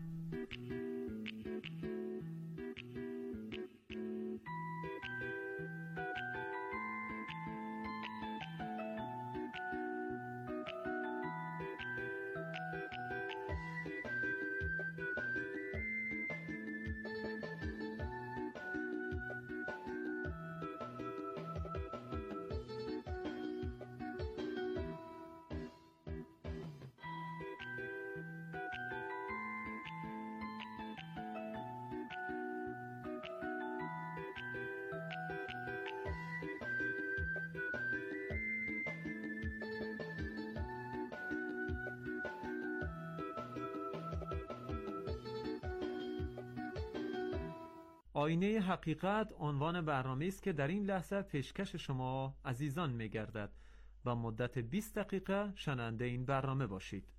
آینه حقیقت عنوان برنامه است که در این لحظه پیشکش شما عزیزان می‌گردد و مدت بیست دقیقه شنونده این برنامه باشید.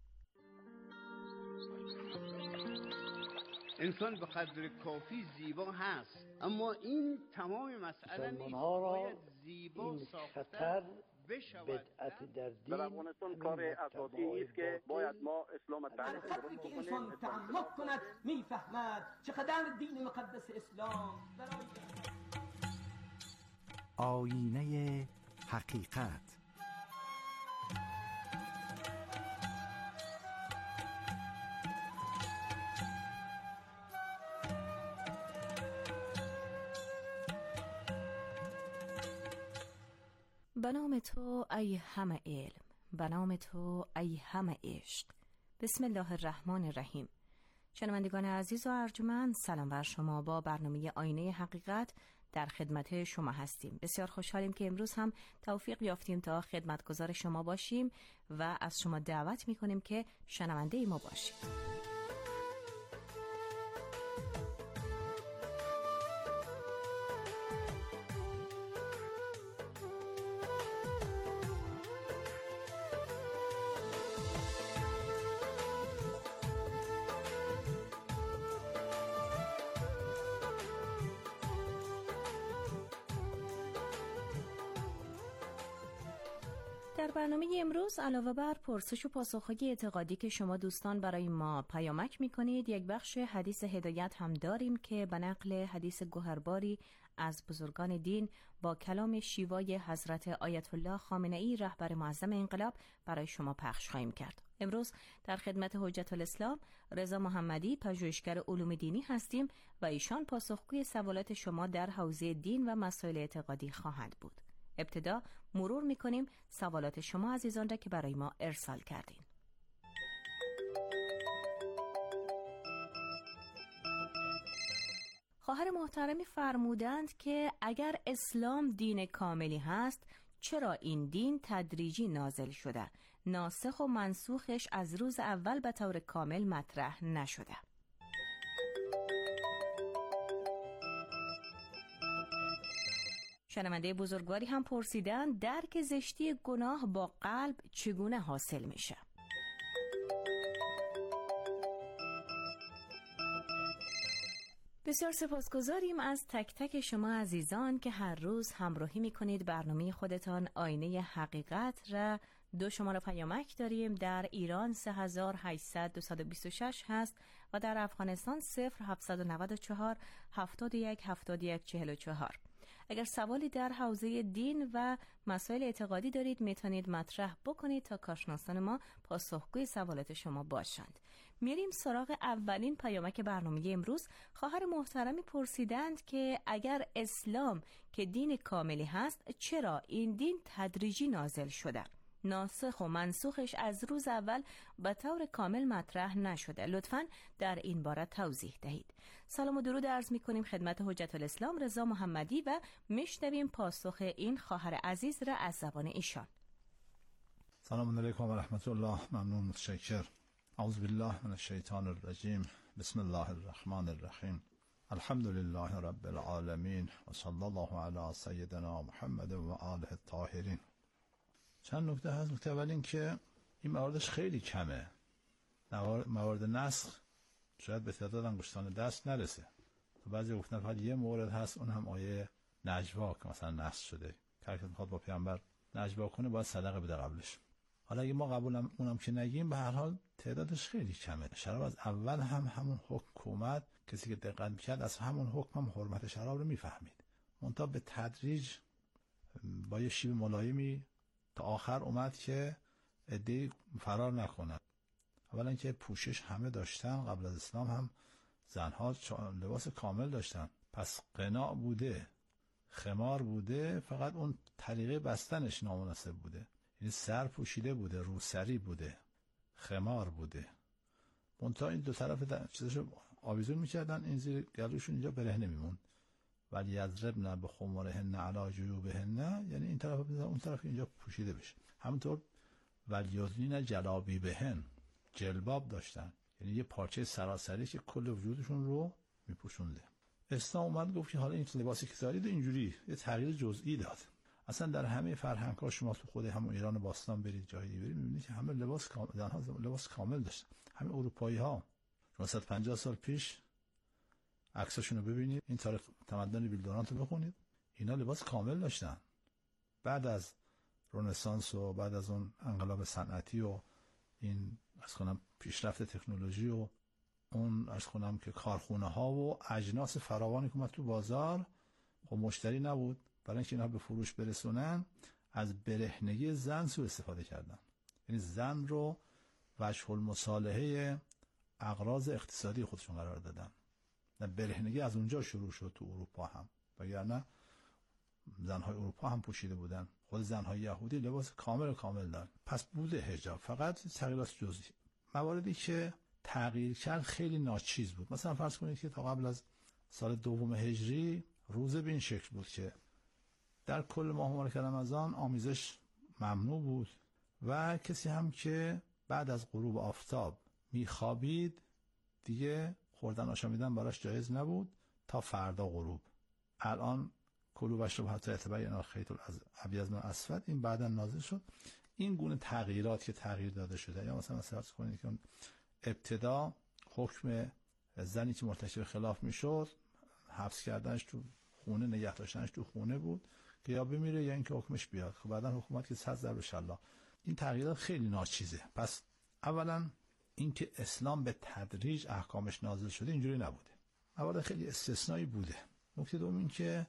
انسان به قدر کافی زیبا هست، اما این تمام مسئله نیست. باید زیبا ساختن بشود. بدعت در دین در افغانستان کار اساسی است که باید ما اسلام تعریف کنیم. که انسان تعمق کند میفهمد چقدر دین مقدس اسلام برای آینه حقیقت. به نام تو ای همه علم، به نام تو ای همه عشق. بسم الله الرحمن الرحیم. شنوندگان عزیز و ارجمند، سلام بر شما. با برنامه آینه حقیقت در خدمت شما هستیم. بسیار خوشحالیم که امروز هم توفیق یافتیم تا خدمتگزار شما باشیم و از شما دعوت میکنیم که شنونده ما باشید. در برنامه امروز علاوه بر پرسش و پاسخ‌های اعتقادی که شما دوستان برای ما پیامک می‌کنید، یک بخش حدیث هدایت هم داریم که به نقل حدیث گوهرباری از بزرگان دین با کلام شیوای حضرت آیت الله خامنه‌ای رهبر معظم انقلاب برای شما پخش خواهیم کرد. امروز در خدمت حجت الاسلام رضا محمدی، پژوهشگر علوم دینی هستیم و ایشان پاسخگوی سوالات شما در حوزه دین و مسائل اعتقادی خواهند بود. ابتدا مرور می‌کنیم سوالات شما عزیزان را که برای ما ارسال کردین. خواهر محترمی فرمودند که اگر اسلام دین کاملی هست، چرا این دین تدریجی نازل شده؟ ناسخ و منسوخش از روز اول به طور کامل مطرح نشده. شنونده بزرگواری هم پرسیدن درک زشتی گناه با قلب چگونه حاصل میشه؟ بسیار سپاسگزاریم از تک تک شما عزیزان که هر روز همراهی میکنید برنامه خودتان آینه حقیقت را. دو شماره پیامک داریم. در ایران سه هزار و هشتصد و دویست و شش هست و در افغانستان صفر هفتصد و نود و چهار هفتاد و یک هفتاد و یک چهل و چهار. اگر سوالی در حوزه دین و مسائل اعتقادی دارید میتونید مطرح بکنید تا کارشناسان ما پاسخگوی سوالات شما باشند. میریم سراغ اولین پیامک برنامه امروز. خواهر محترمی پرسیدند که اگر اسلام که دین کاملی هست چرا این دین تدریجی نازل شده؟ ناسخ و منسوخش از روز اول به طور کامل مطرح نشده. لطفاً در این باره توضیح دهید. سلام و درود عرض می‌کنیم خدمت حجت الاسلام رضا محمدی و میشنویم پاسخ این خواهر عزیز را از زبان ایشان. سلام علیکم و رحمت الله. ممنون، متشکر. اعوذ بالله من الشیطان الرجیم. بسم الله الرحمن الرحیم. الحمد لله رب العالمین و صلی الله علی سیدنا محمد و آله الطاهرین. چند نکته هست. نکته اول این که این مواردش خیلی کمه. موارد نسخ شاید به تعداد انگشتان دست نرسه. تو بعضی گفتن فقط یه مورد هست، اون هم آیه نجوا که مثلا نسخ شده. هر کس میخواد با پیامبر نجوا کنه باید صدقه بده قبلش. حالا اگه ما قبولم اونم که نگیم به هر حال تعدادش خیلی کمه. شراب از اول هم همون حکم اومد. کسی که دقت میکرد از همون حکم هم حرمت شراب رو میفهمید. منتها به تدریج با یه شیب ملایمی تا آخر اومد که عده‌ای فرار نکنن. اولا که پوشش همه داشتن، قبل از اسلام هم زنها لباس کامل داشتن، پس قناع بوده، خمار بوده، فقط اون طریقه بستنش نامناسب بوده. یعنی سر پوشیده بوده، روسری بوده، خمار بوده. منتها این دو طرف چیزشو آویزون میکردن، این زیر گلوشون اینجا برهنه میموند. ولی یضربن بخمرهن علی جیوبهن، یعنی این طرف بزن اون طرف اینجا پوشیده بشه. همونطور ولیضنین جلابیبهن، جلباب داشتن، یعنی یه پارچه سراسری که کل وجودشون رو میپوشونده. اسلام اومد گفت که حالا این لباسی که دارید اینجوری یه تغییر جزئی داد. اصلا در همه فرهنگ‌ها شما تو خود همون ایران باستان برید جایی برید می‌بینید که همه لباس کامل، لباس کامل داشتن. همه اروپایی‌ها صد و پنجاه سال پیش عکساشون رو ببینید، این تاریخ تمدن بیلدورانت رو بخونید، اینا لباس کامل داشتن. بعد از رنسانس و بعد از اون انقلاب صنعتی و این از کنم پیشرفت تکنولوژی و اون از کنم که کارخونه ها و اجناس فراوانی که اومد تو بازار، خب مشتری نبود، برای اینکه اینا به فروش برسونن از برهنگی زن سوء استفاده کردن. یعنی زن رو وجه المصالحه اغراض اقتصادی خودشون قرار دادن. برهنگی از اونجا شروع شد تو اروپا هم، وگرنه زنهای اروپا هم پوشیده بودن. خود زنهای یهودی لباس کامل کامل دارن. پس بوده حجاب، فقط تغییرات جزئی. مواردی که تغییر کرد خیلی ناچیز بود. مثلا فرض کنید که تا قبل از سال دوم هجری روزه به این شکل بود که در کل ماه مبارک رمضان آمیزش ممنوع بود و کسی هم که بعد از غروب آفتاب میخوابید دیگه خوردن آشامیدن براش جایز نبود تا فردا غروب. الان کلوا واشربوا حتی یتبین الخیط الابیض من الاسود، این بعدا نازل شد. این گونه تغییرات که تغییر داده شده، یا مثلا مثلا فرض کنید که ابتدا حکم زنی که مرتکب خلاف میشد حبس کردنش تو خونه، نگه داشتنش تو خونه بود که یا بمیره یا اینکه حکمش بیاد. خب بعدا حکومت که صد ضرب شلاق. این تغییرات خیلی ناچیزه. پس اولا اینکه اسلام به تدریج احکامش نازل شده اینجوری نبوده، موارد خیلی استثنایی بوده. نکته دوم این که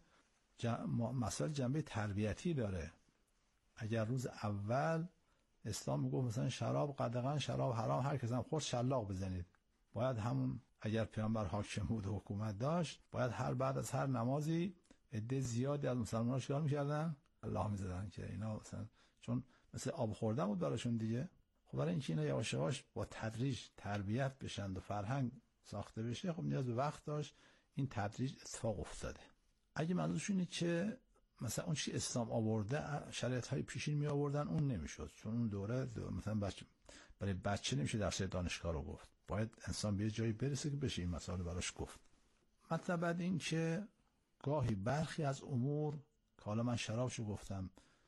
مسائل جنبه تربیتی داره. اگر روز اول اسلام میگفت مثلا شراب قدغن شراب حرام، هر کس هم خورد شلاق بزنید، باید همون اگر پیامبر حاکم بود و حکومت داشت باید هر بعد از هر نمازی عده زیادی از مسلمان‌ها چیکار می‌کردن؟ الله می‌زدن که اینا مثلا چون مثل آب خوردن بود براشون دیگه. خب برای اینکه اینا یواش یواش با تدریج تربیت بشن و فرهنگ ساخته بشه، خب نیاز به وقت داشت. این تدریج اتفاق افتاده. اگه منظورشون اینه که مثلا اون چی اسلام آورده شرایط‌های پیشین می آوردن، اون نمیشد، چون اون دوره, دوره مثلا بچه برای بچه نمیشه درس دانشگاه رو گفت، باید انسان به جایی برسه که بشه این مسائل براش گفت. مطلب بعد این که گاهی برخی از امور که حالا من شرابشو گفتم،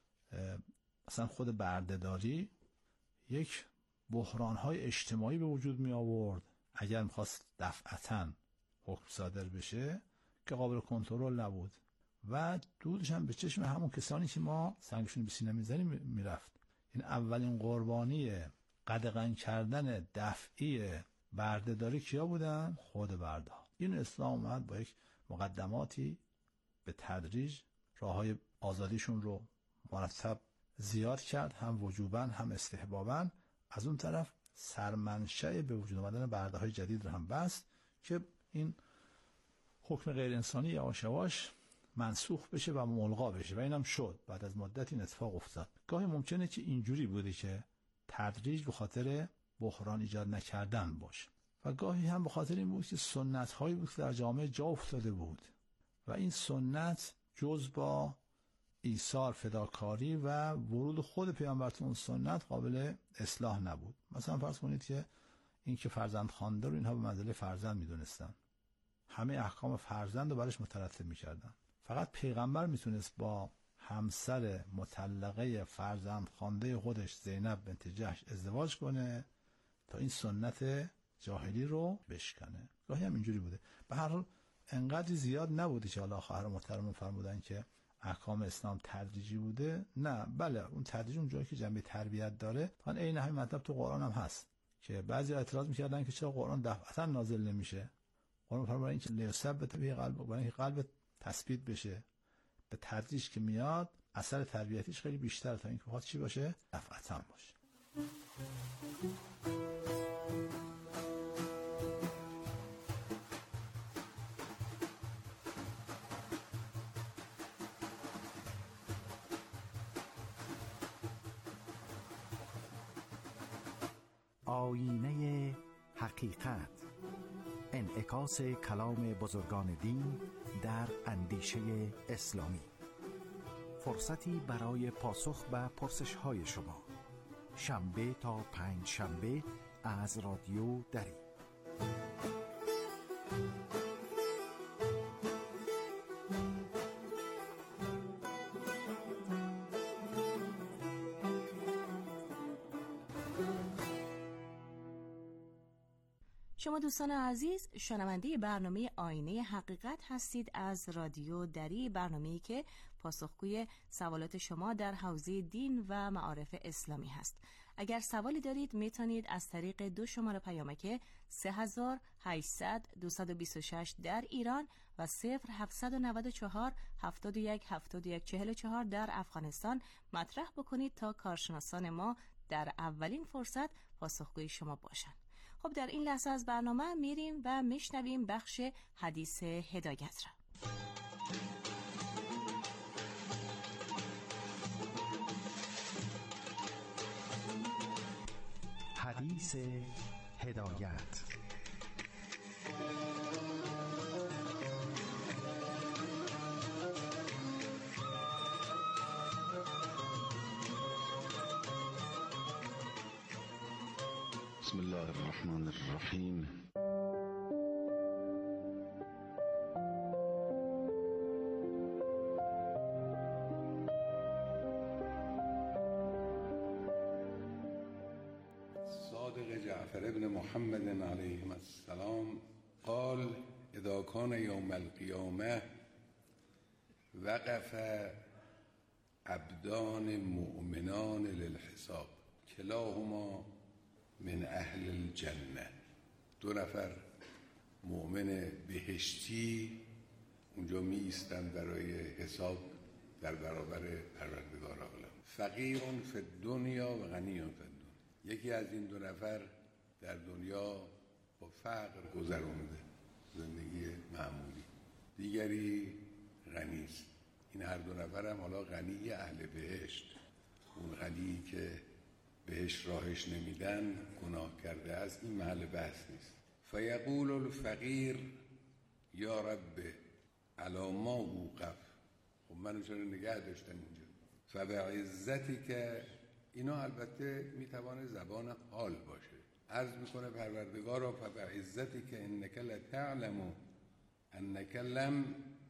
مثلا خود بردهداری یک بحران‌های اجتماعی به وجود می آورد. اگر می‌خواست دفعتاً حکم صادر بشه که قابل کنترل نبود و دودش هم به چشم همون کسانی که ما سنگشون به سینه میزنیم میرفت. این اولین قربانی قدغن کردن دفعی بردهداری کیا بودن؟ خود برده‌ها. این اسلام اومد با یک مقدماتی به تدریج راههای آزادیشون رو مرتب زیاد کرد، هم وجوباً هم استحباباً. از اون طرف سرمنشأ به وجود آمدن برده‌های جدید رو هم بست که این حکم غیر انسانی یواش یواش منسوخ بشه و ملغا بشه و اینم شد. بعد از مدت این اتفاق افتاد. گاهی ممکنه که اینجوری بوده که تدریج به خاطر بحران ایجاد نکردن باشه و گاهی هم به خاطر این بود که سنت هایی بود که در جامعه جا افتاده بود و این سنت جز با ایثار، فداکاری و ورود خود پیامبر تو اون سنت قابل اصلاح نبود. مثلا فرض کنید که این که فرزند خوانده رو اینها به منزله فرزند میدونستن، همه احکام فرزند رو برش مترتب میکردن. فقط پیغمبر میتونست با همسر مطلقه فرزند خوانده خودش زینب بنت جحش ازدواج کنه تا این سنت جاهلی رو بشکنه. گاهی هم اینجوری بوده. به هر حال انقدر زیاد نبوده که حالا خواهر محترم فرمودن که احکام اسلام تدریجی بوده. نه، بله اون تدریج اون جایی که جنبه تربیت داره. طبعا عین همین مطلب تو قرآن هم هست که بعضی اعتراض میکردن که چرا قرآن دفعتا نازل نمیشه. قرآن فرمودن این که لیثبت به قلب، برای اینکه قلب تثبیت بشه، به تدریج که میاد اثر تربیتیش خیلی بیشتر تا اینکه بخواد چی باشه؟ دفعتا باشه. آیینه حقیقت، انعکاس کلام بزرگان دین در اندیشه اسلامی. فرصتی برای پاسخ به پرسش‌های شما، شنبه تا پنج شنبه از رادیو دری. شما دوستان عزیز شنونده برنامه آینه حقیقت هستید از رادیو دری، برنامه‌ای که پاسخگوی سوالات شما در حوزه دین و معارف اسلامی هست. اگر سوالی دارید میتونید از طریق دو شماره پیامک سه هزار و هشتصد دویست و بیست و شش در ایران و صفر هفتصد و نود و چهار هفتاد و یک هفتاد و یک چهل و چهار در افغانستان مطرح بکنید تا کارشناسان ما در اولین فرصت پاسخگوی شما باشند. خب در این لحظه از برنامه میریم و میشنویم بخش حدیث هدایت را. حدیث هدایت. بسم الله الرحمن الرحیم. صادق جعفر ابن محمد علیه السلام قال اذا كان يوم القيامة وقف عبدان مؤمنان للحساب كلاهما من اهل الجنه. دو نفر مؤمن بهشتی اونجا می ایستن برای حساب در برابر پروردگار عالم. فقیر فی الدنیا و غنی فی الدنیا. یکی از این دو نفر در دنیا با فقر گذرونده، زندگی معمولی. دیگری غنی است. این هر دو نفر هم حالا غنی اهل بهشت، اون غنی که بهش راهش نمیدن گناه کرده است، این محل بحث نیست. فیقول الفقیر یا رب علی ما اوقف. خب منو چرا نگه داشتن اینجا؟ فبعزتی که اینا البته میتوانه زبان حال باشه. عرض میکنه پروردگارا فبعزتی که انک لتعلم انک لم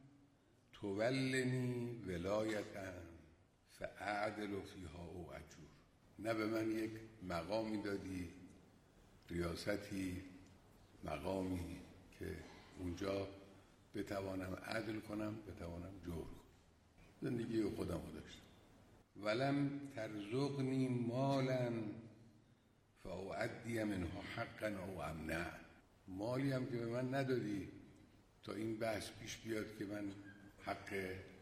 تولنی ولایتا فاعدل فیها او اجور. نه به من یک مقامی دادی، ریاستی، مقامی که اونجا بتوانم عدل کنم، بتوانم جور کنم. زندگی خودم رو داشتم. ولم ترزقنی مالا فاعدی منه حقا او امنع. مالی هم که به من ندادی تا این بحث پیش بیاد که من حق